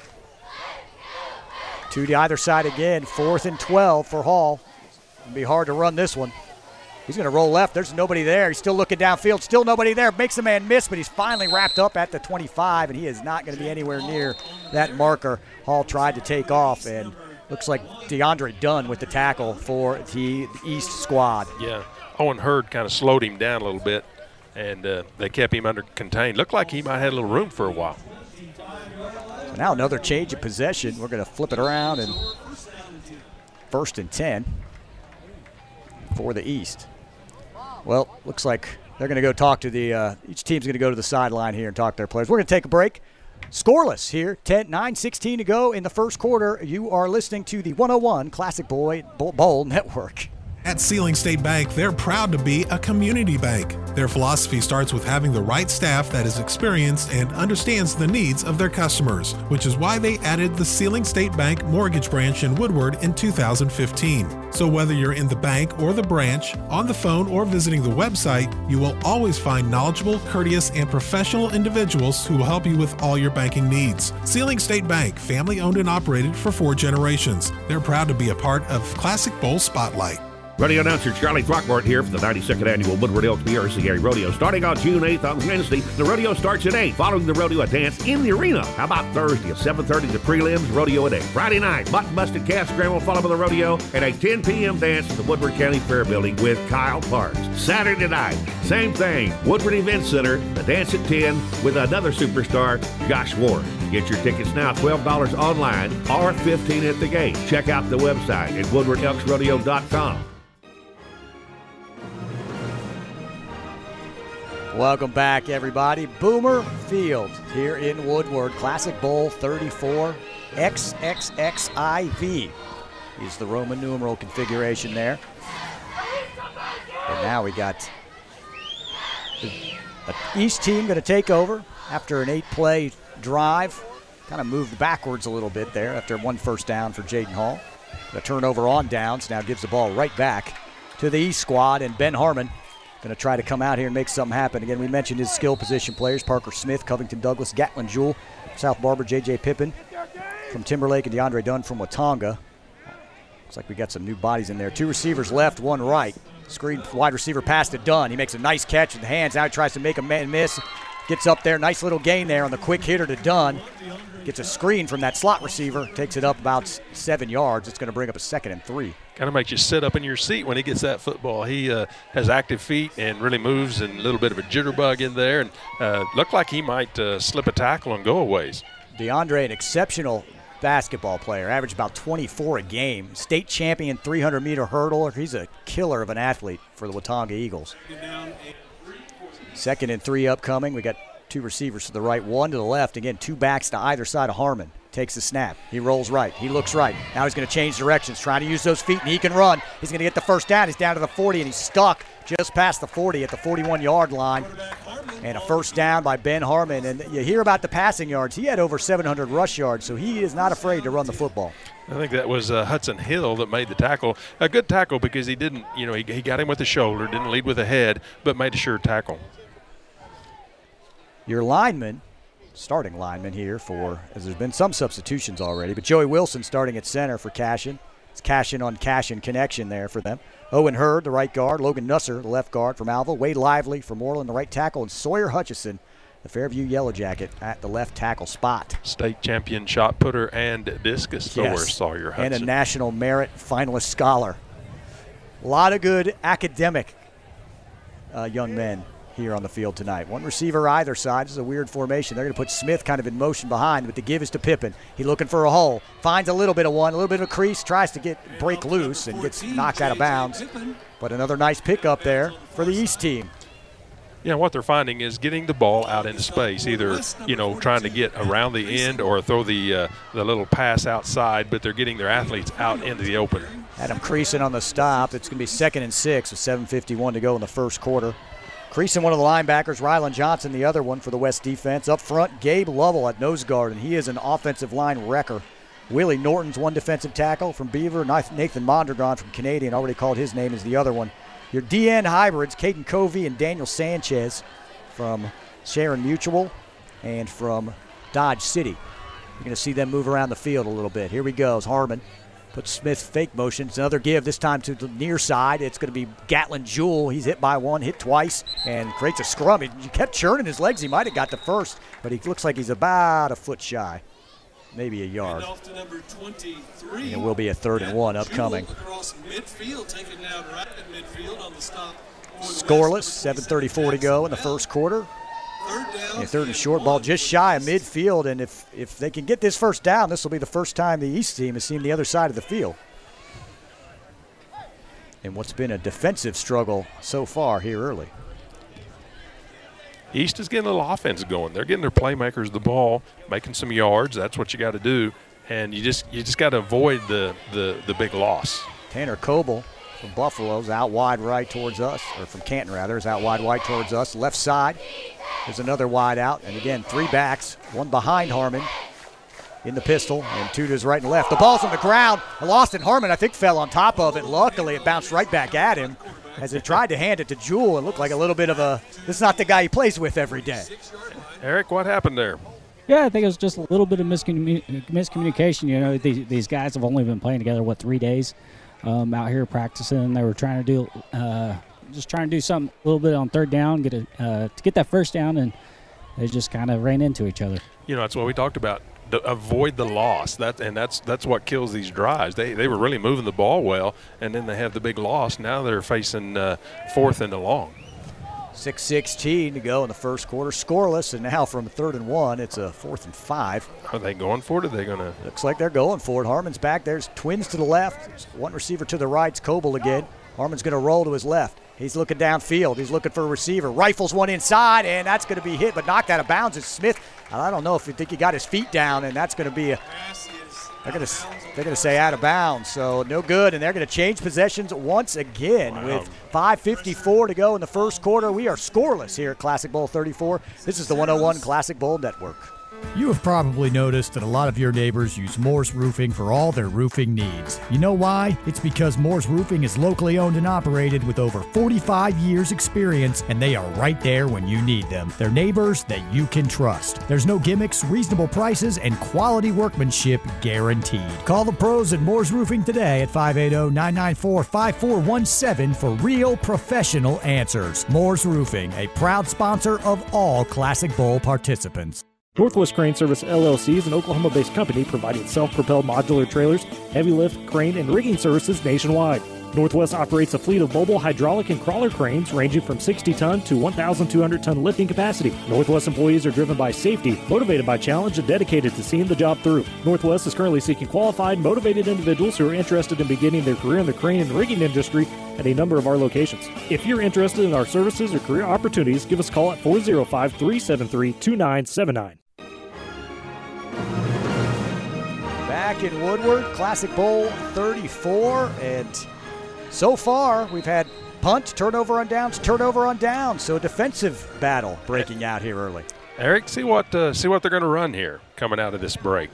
Two to either side again. Fourth and twelve for Hall. It'll be hard to run this one. He's going to roll left. There's nobody there. He's still looking downfield. Still nobody there. Makes the man miss, but he's finally wrapped up at the twenty-five, and he is not going to be anywhere near that marker. Hall tried to take off, and looks like DeAndre Dunn with the tackle for the East squad. Yeah, Owen Hurd kind of slowed him down a little bit, and uh, they kept him under contained. Looked like he might have had a little room for a while. So now another change of possession. We're going to flip it around, and first and ten for the East. Well, looks like they're going to go talk to the uh, – each team's going to go to the sideline here and talk to their players. We're going to take a break. Scoreless here, ten, nine sixteen to go in the first quarter. You are listening to the one oh one Classic Boy Bowl Network. At Sealing State Bank, they're proud to be a community bank. Their philosophy starts with having the right staff that is experienced and understands the needs of their customers, which is why they added the Sealing State Bank mortgage branch in Woodward in two thousand fifteen. So whether you're in the bank or the branch, on the phone or visiting the website, you will always find knowledgeable, courteous, and professional individuals who will help you with all your banking needs. Sealing State Bank, family owned and operated for four generations. They're proud to be a part of Classic Bowl Spotlight. Radio announcer Charlie Throckmorton here for the ninety-second Annual Woodward Elks R C A Rodeo. Starting on June eighth on Wednesday, the rodeo starts at eight. Following the rodeo, a dance in the arena. How about Thursday at seven thirty, the prelims, rodeo at eight. Friday night, mutton busted calf scramble followed by the rodeo, and a ten p.m. dance at the Woodward County Fair Building with Kyle Parks. Saturday night, same thing. Woodward Event Center, the dance at ten with another superstar, Josh Ward. Get your tickets now, twelve dollars online or fifteen dollars at the gate. Check out the website at woodward elks rodeo dot com. Welcome back, everybody. Boomer Field here in Woodward. Classic Bowl thirty-four X X X I V is the Roman numeral configuration there. And now we got the East team going to take over after an eight-play drive. Kind of moved backwards a little bit there after one first down for Jaden Hall. The turnover on downs now gives the ball right back to the East squad, and Ben Harmon going to try to come out here and make something happen. Again, we mentioned his skill position players, Parker Smith, Covington Douglas, Gatlin Jewell, South Barber, J J Pippin from Timberlake, and DeAndre Dunn from Watonga. Looks like we got some new bodies in there. Two receivers left, one right. Screen wide receiver pass to Dunn. He makes a nice catch with the hands. Now he tries to make a man miss. Gets up there. Nice little gain there on the quick hitter to Dunn. Gets a screen from that slot receiver. Takes it up about seven yards. It's going to bring up a second and three. Kind of makes you sit up in your seat when he gets that football. He uh, has active feet and really moves, and a little bit of a jitterbug in there. And uh, looked like he might uh, slip a tackle and go a ways. DeAndre, an exceptional basketball player, averaged about twenty-four a game. State champion three hundred meter hurdler. He's a killer of an athlete for the Watonga Eagles. Second and three upcoming. We got two receivers to the right, one to the left. Again, two backs to either side of Harmon. Takes the snap. He rolls right. He looks right. Now he's going to change directions, trying to use those feet, and he can run. He's going to get the first down. He's down to the forty, and he's stuck just past the forty at the forty-one-yard line. And a first down by Ben Harmon. And you hear about the passing yards. He had over seven hundred rush yards, so he is not afraid to run the football. I think that was uh, Hudson Hill that made the tackle. A good tackle because he didn't, you know, he, he got him with the shoulder, didn't lead with the head, but made a sure tackle. Your lineman, starting lineman here for, as there's been some substitutions already, but Joey Wilson starting at center for Cashin. It's Cashin on Cashin connection there for them. Owen Hurd, the right guard. Logan Nusser, the left guard from Alva. Wade Lively from Moreland, the right tackle. And Sawyer Hutchison, the Fairview Yellow Jacket, at the left tackle spot. State champion shot putter and discus thrower, yes. Sawyer Hudson. And a national merit finalist scholar. A lot of good academic uh, young men here on the field tonight. One receiver either side. This is a weird formation. They're going to put Smith kind of in motion behind, but the give is to Pippin. He's looking for a hole. Finds a little bit of one, a little bit of a crease, tries to get break loose and gets knocked out of bounds. But another nice pickup there for the East team. Yeah, what they're finding is getting the ball out into space, either, you know, trying to get around the end or throw the uh, the little pass outside, but they're getting their athletes out into the open. Adam Creason on the stop. It's going to be second and six with seven fifty-one to go in the first quarter. Creason, one of the linebackers, Rylan Johnson, the other one for the West defense. Up front, Gabe Lovell at nose guard, and he is an offensive line wrecker. Willie Norton's one defensive tackle from Beaver. Nathan Mondragon from Canadian, already called his name, is the other one. Your D N hybrids, Caden Covey and Daniel Sanchez from Sharon Mutual and from Dodge City. You're going to see them move around the field a little bit. Here we go. Harmon puts Smith fake motion. It's another give, this time to the near side. It's going to be Gatlin Jewell. He's hit by one, hit twice, and creates a scrum. He kept churning his legs. He might have got the first, but he looks like he's about a foot shy, maybe a yard. And it will be a third and one upcoming. Scoreless, seven thirty-four to go in the first quarter. A third and short, ball just shy of midfield, and if, if they can get this first down, this will be the first time the East team has seen the other side of the field. And what's been a defensive struggle so far here early. East is getting a little offense going. They're getting their playmakers the ball, making some yards. That's what you got to do, and you just you just got to avoid the, the the big loss. Tanner Coble from Buffalo's out wide right towards us, or from Canton rather, is out wide right towards us. Left side, there's another wide out, and again three backs, one behind Harmon in the pistol, and two to his right and left. The ball's on the ground. Austin Harmon, I think, fell on top of it. Luckily, it bounced right back at him as it tried to hand it to Jewell. It looked like a little bit of a, this is not the guy he plays with every day. Eric, what happened there? Yeah, I think it was just a little bit of miscommun- miscommunication. You know, these, these guys have only been playing together, what, three days um, out here practicing. They were trying to do, uh, just trying to do something a little bit on third down, get a, uh, to get that first down, and they just kind of ran into each other. You know, that's what we talked about. To avoid the loss, that and that's that's what kills these drives. They they were really moving the ball well, and then they have the big loss. Now they're facing uh, fourth and long. six sixteen to go in the first quarter, scoreless, and now from third and one, it's a fourth and five. Are they going for it? Or are they going to? Looks like they're going for it. Harmon's back. There's twins to the left. One receiver to the right. It's Coble again. Harmon's going to roll to his left. He's looking downfield. He's looking for a receiver. Rifles one inside, and that's going to be hit, but knocked out of bounds. It's Smith. I don't know if you think he got his feet down, and that's going to be a – they're going to they're going to say out of bounds. So no good, and they're going to change possessions once again wow. with five fifty-four to go in the first quarter. We are scoreless here at Classic Bowl thirty-four. This is the one oh one Classic Bowl Network. You have probably noticed that a lot of your neighbors use Moore's Roofing for all their roofing needs. You know why? It's because Moore's Roofing is locally owned and operated with over forty-five years experience, and they are right there when you need them. They're neighbors that you can trust. There's no gimmicks, reasonable prices, and quality workmanship guaranteed. Call the pros at Moore's Roofing today at five eight zero, nine nine four, five four one seven for real professional answers. Moore's Roofing, a proud sponsor of all Classic Bowl participants. Northwest Crane Service L L C is an Oklahoma-based company providing self-propelled modular trailers, heavy lift, crane, and rigging services nationwide. Northwest operates a fleet of mobile hydraulic and crawler cranes ranging from sixty ton to one thousand two hundred ton lifting capacity. Northwest employees are driven by safety, motivated by challenge, and dedicated to seeing the job through. Northwest is currently seeking qualified, motivated individuals who are interested in beginning their career in the crane and rigging industry at a number of our locations. If you're interested in our services or career opportunities, give us a call at four oh five, three seven three, two nine seven nine. Back in Woodward, Classic Bowl thirty-four, and so far we've had punt, turnover on downs, turnover on downs, so a defensive battle breaking out here early. Eric, see what uh, see what they're going to run here coming out of this break.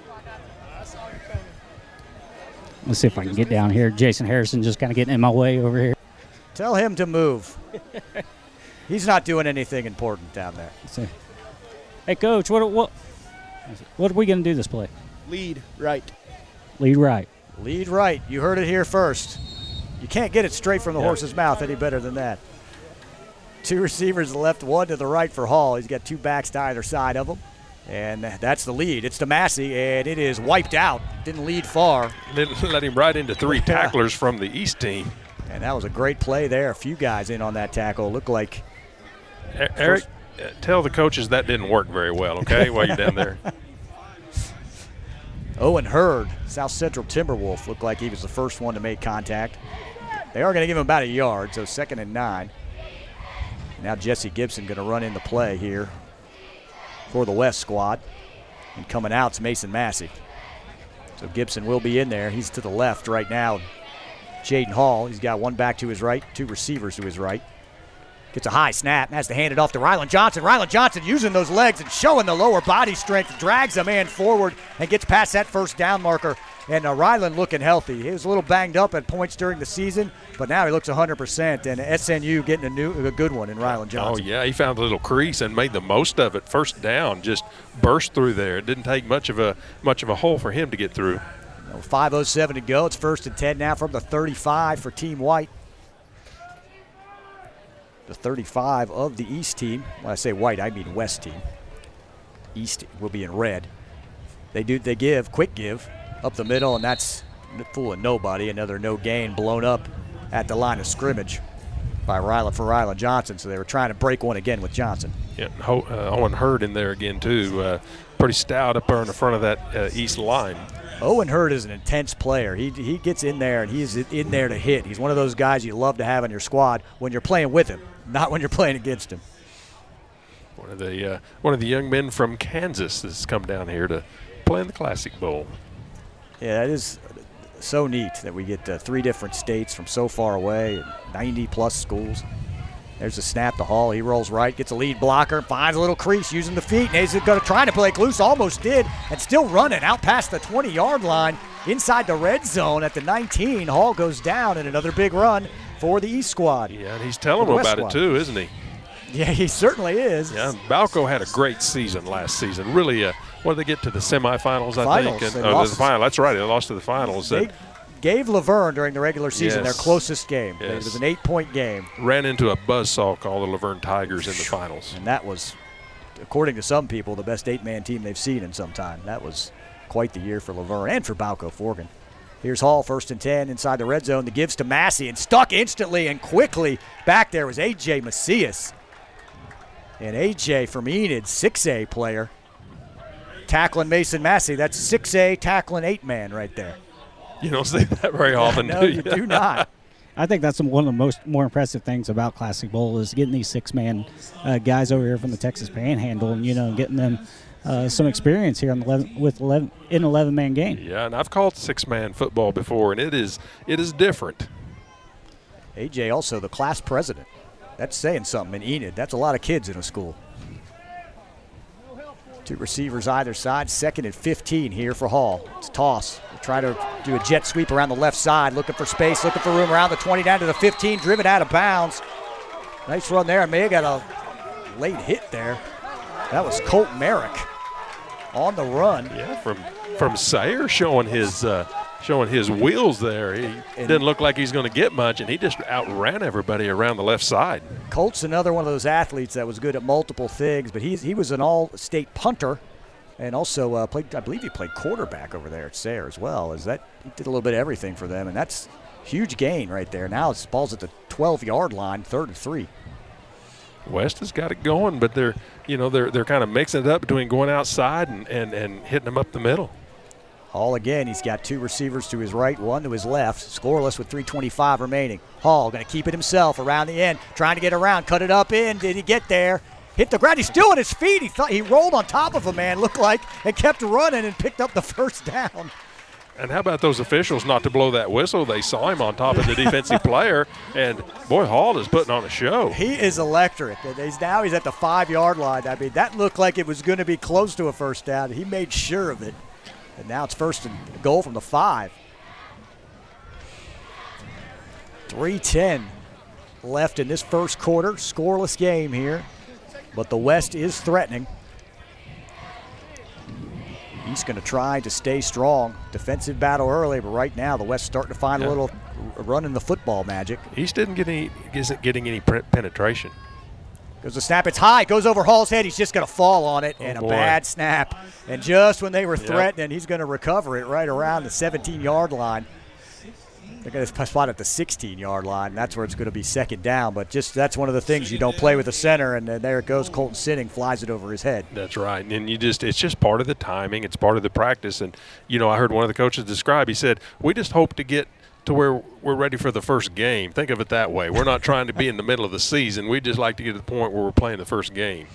Let's see if I can get down here. Jason Harrison just kind of getting in my way over here. Tell him to move. He's not doing anything important down there. See. Hey, Coach, what what what are we going to do this play? Lead right. Lead right. Lead right. You heard it here first. You can't get it straight from the Yeah. horse's mouth any better than that. Two receivers to the left, one to the right for Hall. He's got two backs to either side of him. And that's the lead. It's to Massey, and it is wiped out. Didn't lead far. Didn't let him right into three tacklers from the East team. And that was a great play there. A few guys in on that tackle. Looked like. E- Eric, uh, tell the coaches that didn't work very well, okay, while you're down there. Owen Hurd, South Central Timberwolf, looked like he was the first one to make contact. They are going to give him about a yard, so second and nine. Now Jesse Gibson going to run in the play here for the West squad. And coming out, it's Mason Massey. So Gibson will be in there. He's to the left right now. Jaden Hall, he's got one back to his right, two receivers to his right. Gets a high snap, has to hand it off to Rylan Johnson. Rylan Johnson using those legs and showing the lower body strength, drags a man forward and gets past that first down marker. And uh, Rylan looking healthy. He was a little banged up at points during the season, but now he looks one hundred percent. And S N U getting a new, a good one in Rylan Johnson. Oh, yeah, he found a little crease and made the most of it. First down, just burst through there. It didn't take much of a much of a hole for him to get through. five oh seven to go. It's first and ten now from the thirty-five for Team White. The thirty-five of the East team. When I say white, I mean West team. East will be in red. They do. They give, quick give, up the middle, and that's fooling nobody. Another no gain blown up at the line of scrimmage by Rylan for Rylan Johnson. So they were trying to break one again with Johnson. Yeah, Ho- uh, Owen Hurd in there again, too. Uh, pretty stout up there in the front of that uh, East line. Owen Hurd is an intense player. He he gets in there, and he's in there to hit. He's one of those guys you love to have on your squad when you're playing with him, not when you're playing against him. One of the uh, one of the young men from Kansas has come down here to play in the Classic Bowl. Yeah, that is so neat that we get uh, three different states from so far away, and ninety plus schools. There's a snap to Hall. He rolls right, gets a lead blocker, finds a little crease using the feet, and he's going to try to play loose, almost did, and still running out past the twenty-yard line inside the red zone at the nineteen. Hall goes down, and another big run for the East squad. Yeah, and he's telling them about it too, isn't he? Yeah, he certainly is. Yeah, Balco had a great season last season. Really, uh, what did they get to the semifinals, I Finals. think? They And, oh, lost. the final. That's right, they lost to the finals. They Uh, gave Laverne during the regular season Yes. their closest game. It Yes. was an eight-point game. ran into a buzzsaw called the Laverne Tigers in the finals. And that was, according to some people, the best eight-man team they've seen in some time. That was quite the year for Laverne and for Balco Forgan. Here's Hall, first and ten inside the red zone. The gives to Massey, and stuck instantly and quickly. Back there was A J Macias. And A J from Enid, six A player, tackling Mason Massey. That's six A tackling eight-man right there. You don't see that very often, no, do you you? do not. I think that's one of the most more impressive things about Classic Bowl is getting these six-man uh, guys over here from the Texas Panhandle, and you know, getting them uh, some experience here on the eleven, with eleven in an eleven-man game. Yeah, and I've called six-man football before, and it is it is different. A J also the class president. That's saying something in Enid. That's a lot of kids in a school. Two receivers either side. Second and fifteen here for Hall. It's a toss. We'll try to do a jet sweep around the left side. Looking for space, looking for room around the twenty, down to the fifteen. Driven out of bounds. Nice run there. May have got a late hit there. That was Colt Merrick on the run. Yeah, from from Sayre showing his uh, showing his wheels there. He and didn't look like he's going to get much, and he just outran everybody around the left side. Colt's another one of those athletes that was good at multiple things, but he's he was an all-state punter, and also uh, played. I believe he played quarterback over there at Sayre as well. As that he did a little bit of everything for them, and that's huge gain right there. Now it's ball's at the twelve-yard line, third and three. West has got it going, but they're you know they're they're kind of mixing it up between going outside and, and, and hitting them up the middle. Hall again, he's got two receivers to his right, one to his left. Scoreless with three twenty-five remaining. Hall going to keep it himself around the end, trying to get around, cut it up in. Did he get there? Hit the ground. He's still on his feet. He thought he rolled on top of a man, looked like, and kept running and picked up the first down. And how about those officials not to blow that whistle? They saw him on top of the defensive player, and boy, Hall is putting on a show. He is electric. He's now he's at the five-yard line. I mean, that looked like it was going to be close to a first down. He made sure of it. And now it's first and goal from the five. three ten left in this first quarter. Scoreless game here, but the West is threatening. He's going to try to stay strong. Defensive battle early, but right now the West starting to find yeah. a little run in the football magic. East didn't get any, isn't getting any penetration. Goes the snap, it's high, goes over Hall's head. He's just going to fall on it, oh and boy. a bad snap. And just when they were yep. threatening, he's going to recover it right around the seventeen-yard line. They're going to spot at the sixteen-yard line. That's where it's going to be second down. But just that's one of the things you don't play with the center, and then there it goes. Colton Sinning flies it over his head. That's right, and you just it's just part of the timing. It's part of the practice. And you know, I heard one of the coaches describe. He said, "We just hope to get to where we're ready for the first game." Think of it that way. We're not trying to be in the middle of the season. We just like to get to the point where we're playing the first game.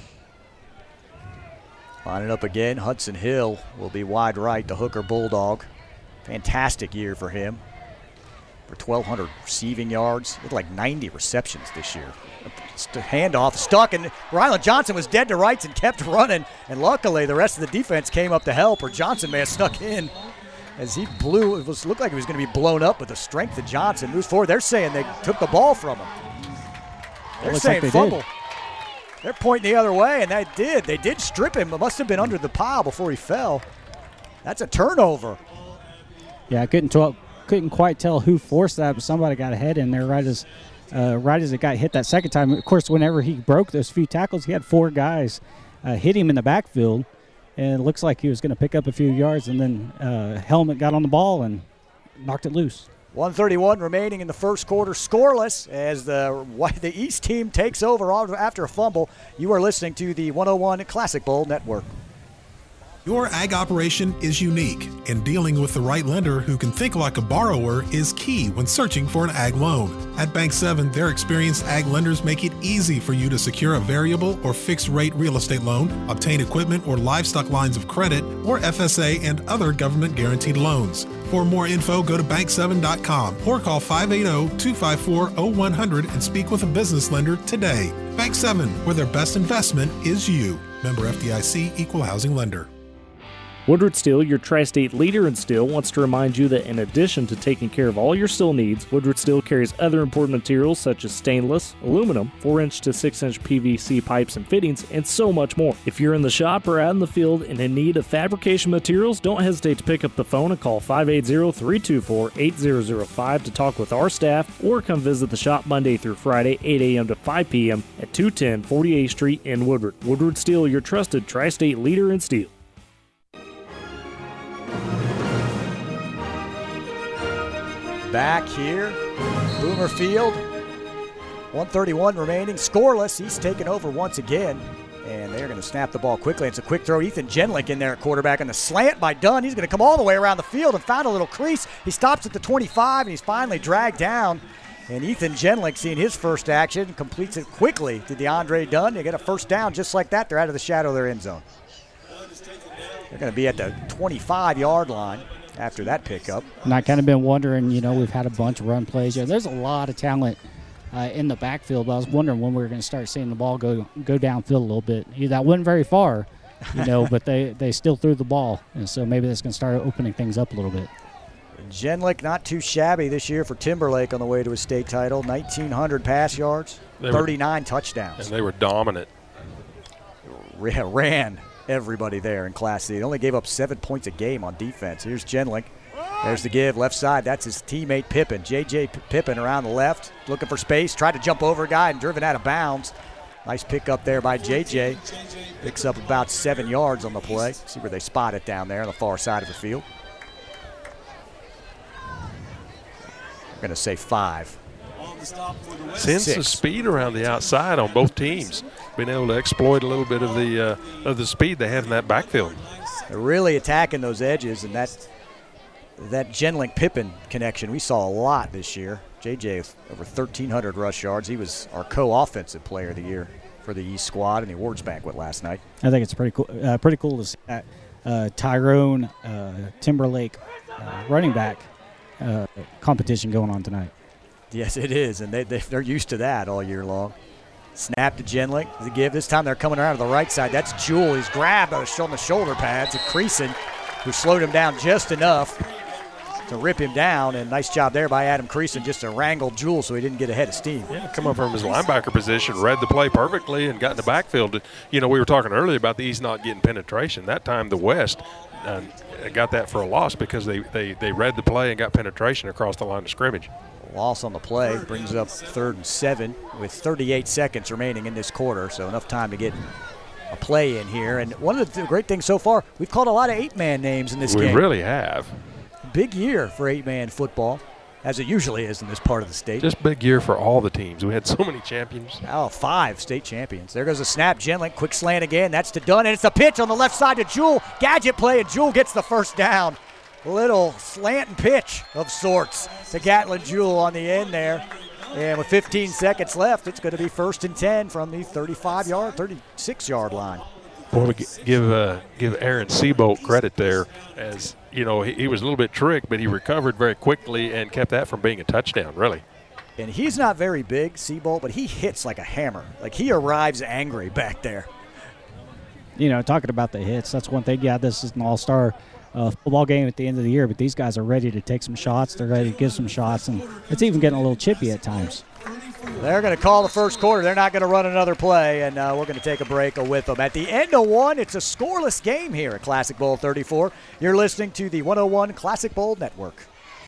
Lining up again, Hudson Hill will be wide right, the Hooker Bulldog. Fantastic year for him. For twelve hundred receiving yards, he had like ninety receptions this year. Handoff stuck, and Ryland Johnson was dead to rights and kept running. And luckily, the rest of the defense came up to help, or Johnson may have stuck in. As he blew, it was looked like he was going to be blown up, but the strength of Johnson moves forward. They're saying they took the ball from him. They're saying like they fumble. did. They're pointing the other way, and they did. They did strip him. It must have been under the pile before he fell. That's a turnover. Yeah, I couldn't tell, couldn't quite tell who forced that, but somebody got a head in there right as, uh, right as it got hit that second time. Of course, whenever he broke those few tackles, he had four guys uh, hit him in the backfield. And it looks like he was going to pick up a few yards, and then uh, Helmet got on the ball and knocked it loose. one thirty-one remaining in the first quarter, scoreless as the the East team takes over after a fumble. You are listening to the one oh one Classic Bowl Network. Your ag operation is unique, and dealing with the right lender who can think like a borrower is key when searching for an ag loan. At Bank seven, their experienced ag lenders make it easy for you to secure a variable or fixed rate real estate loan, obtain equipment or livestock lines of credit, or F S A and other government guaranteed loans. For more info, go to bank seven dot com or call five eight zero, two five four, zero one zero zero and speak with a business lender today. Bank seven, where their best investment is you. Member F D I C, Equal Housing Lender. Woodward Steel, your tri-state leader in steel, wants to remind you that in addition to taking care of all your steel needs, Woodward Steel carries other important materials such as stainless, aluminum, four inch to six inch P V C pipes and fittings, and so much more. If you're in the shop or out in the field and in need of fabrication materials, don't hesitate to pick up the phone and call five eight zero, three two four, eight zero zero five to talk with our staff, or come visit the shop Monday through Friday, eight a.m. to five p.m. at two ten forty-eighth Street in Woodward. Woodward Steel, your trusted tri-state leader in steel. Back here, Boomer Field, one thirty-one remaining, scoreless. He's taken over once again, and they're going to snap the ball quickly. It's a quick throw. Ethan Jenlick in there at quarterback, and the slant by Dunn. He's going to come all the way around the field and found a little crease. He stops at the twenty-five, and he's finally dragged down. And Ethan Jenlick, seeing his first action, completes it quickly to DeAndre Dunn. They get a first down just like that. They're out of the shadow of their end zone. They're going to be at the twenty-five-yard line after that pickup. And I kind of been wondering, you know, we've had a bunch of run plays. Yeah, there's a lot of talent uh, in the backfield, but I was wondering when we were going to start seeing the ball go go downfield a little bit. Yeah, that wasn't very far, you know, but they, they still threw the ball. And so maybe that's going to start opening things up a little bit. Genlick not too shabby this year for Timberlake on the way to a state title. nineteen hundred pass yards, They thirty-nine were, touchdowns. And they were dominant. Ran everybody there in Class C. They only gave up seven points a game on defense. Here's Genlick. There's the give, left side. That's his teammate Pippin. J J Pippin around the left, looking for space. Tried to jump over a guy and driven out of bounds. Nice pick up there by J J. Picks up about seven yards on the play. See where they spot it down there on the far side of the field. I'm going to say five. Seeing some speed around the outside on both teams. Being able to exploit a little bit of the uh, of the speed they have in that backfield. They're really attacking those edges, and that that Genlink-Pippin connection we saw a lot this year. J J over thirteen hundred rush yards. He was our co-offensive player of the year for the East squad in the awards banquet last night. I think it's pretty cool. Uh, pretty cool to see that uh, Tyrone uh, Timberlake uh, running back uh, competition going on tonight. Yes, it is, and they, they, they're used to that all year long. Snap to Genlick. The give. This time they're coming around to the right side. That's Jewell. He's grabbed on the shoulder pads of Creason, who slowed him down just enough to rip him down. And nice job there by Adam Creason just to wrangle Jewell so he didn't get ahead of steam. Yeah, come up from his linebacker position, read the play perfectly, and got in the backfield. You know, we were talking earlier about the East not getting penetration. That time the West uh, got that for a loss because they, they, they read the play and got penetration across the line of scrimmage. Loss on the play brings up third and seven with thirty-eight seconds remaining in this quarter, so enough time to get a play in here. And one of the great things so far, we've called a lot of eight-man names in this we game. We really have. Big year for eight-man football, as it usually is in this part of the state. Just big year for all the teams. We had so many champions. Oh, five state champions. There goes a snap. Genlink, quick slant again. That's to Dunn, and it's a pitch on the left side to Jewell. Gadget play, and Jewell gets the first down. Little slant and pitch of sorts to Gatlin Jewell on the end there. And with fifteen seconds left, it's going to be first and ten from the thirty-five yard, thirty-six yard line. Boy, we give uh, give Aaron Seabolt credit there, as you know he, he was a little bit tricked, but he recovered very quickly and kept that from being a touchdown, really. And he's not very big, Seabolt, but he hits like a hammer. Like he arrives angry back there. You know, talking about the hits, that's one thing. Yeah, this is an all-star uh, football game at the end of the year, but these guys are ready to take some shots. They're ready to give some shots, and it's even getting a little chippy at times. They're going to call the first quarter. They're not going to run another play, and uh, we're going to take a break with them. At the end of one, it's a scoreless game here at Classic Bowl thirty-four. You're listening to the one oh one Classic Bowl Network.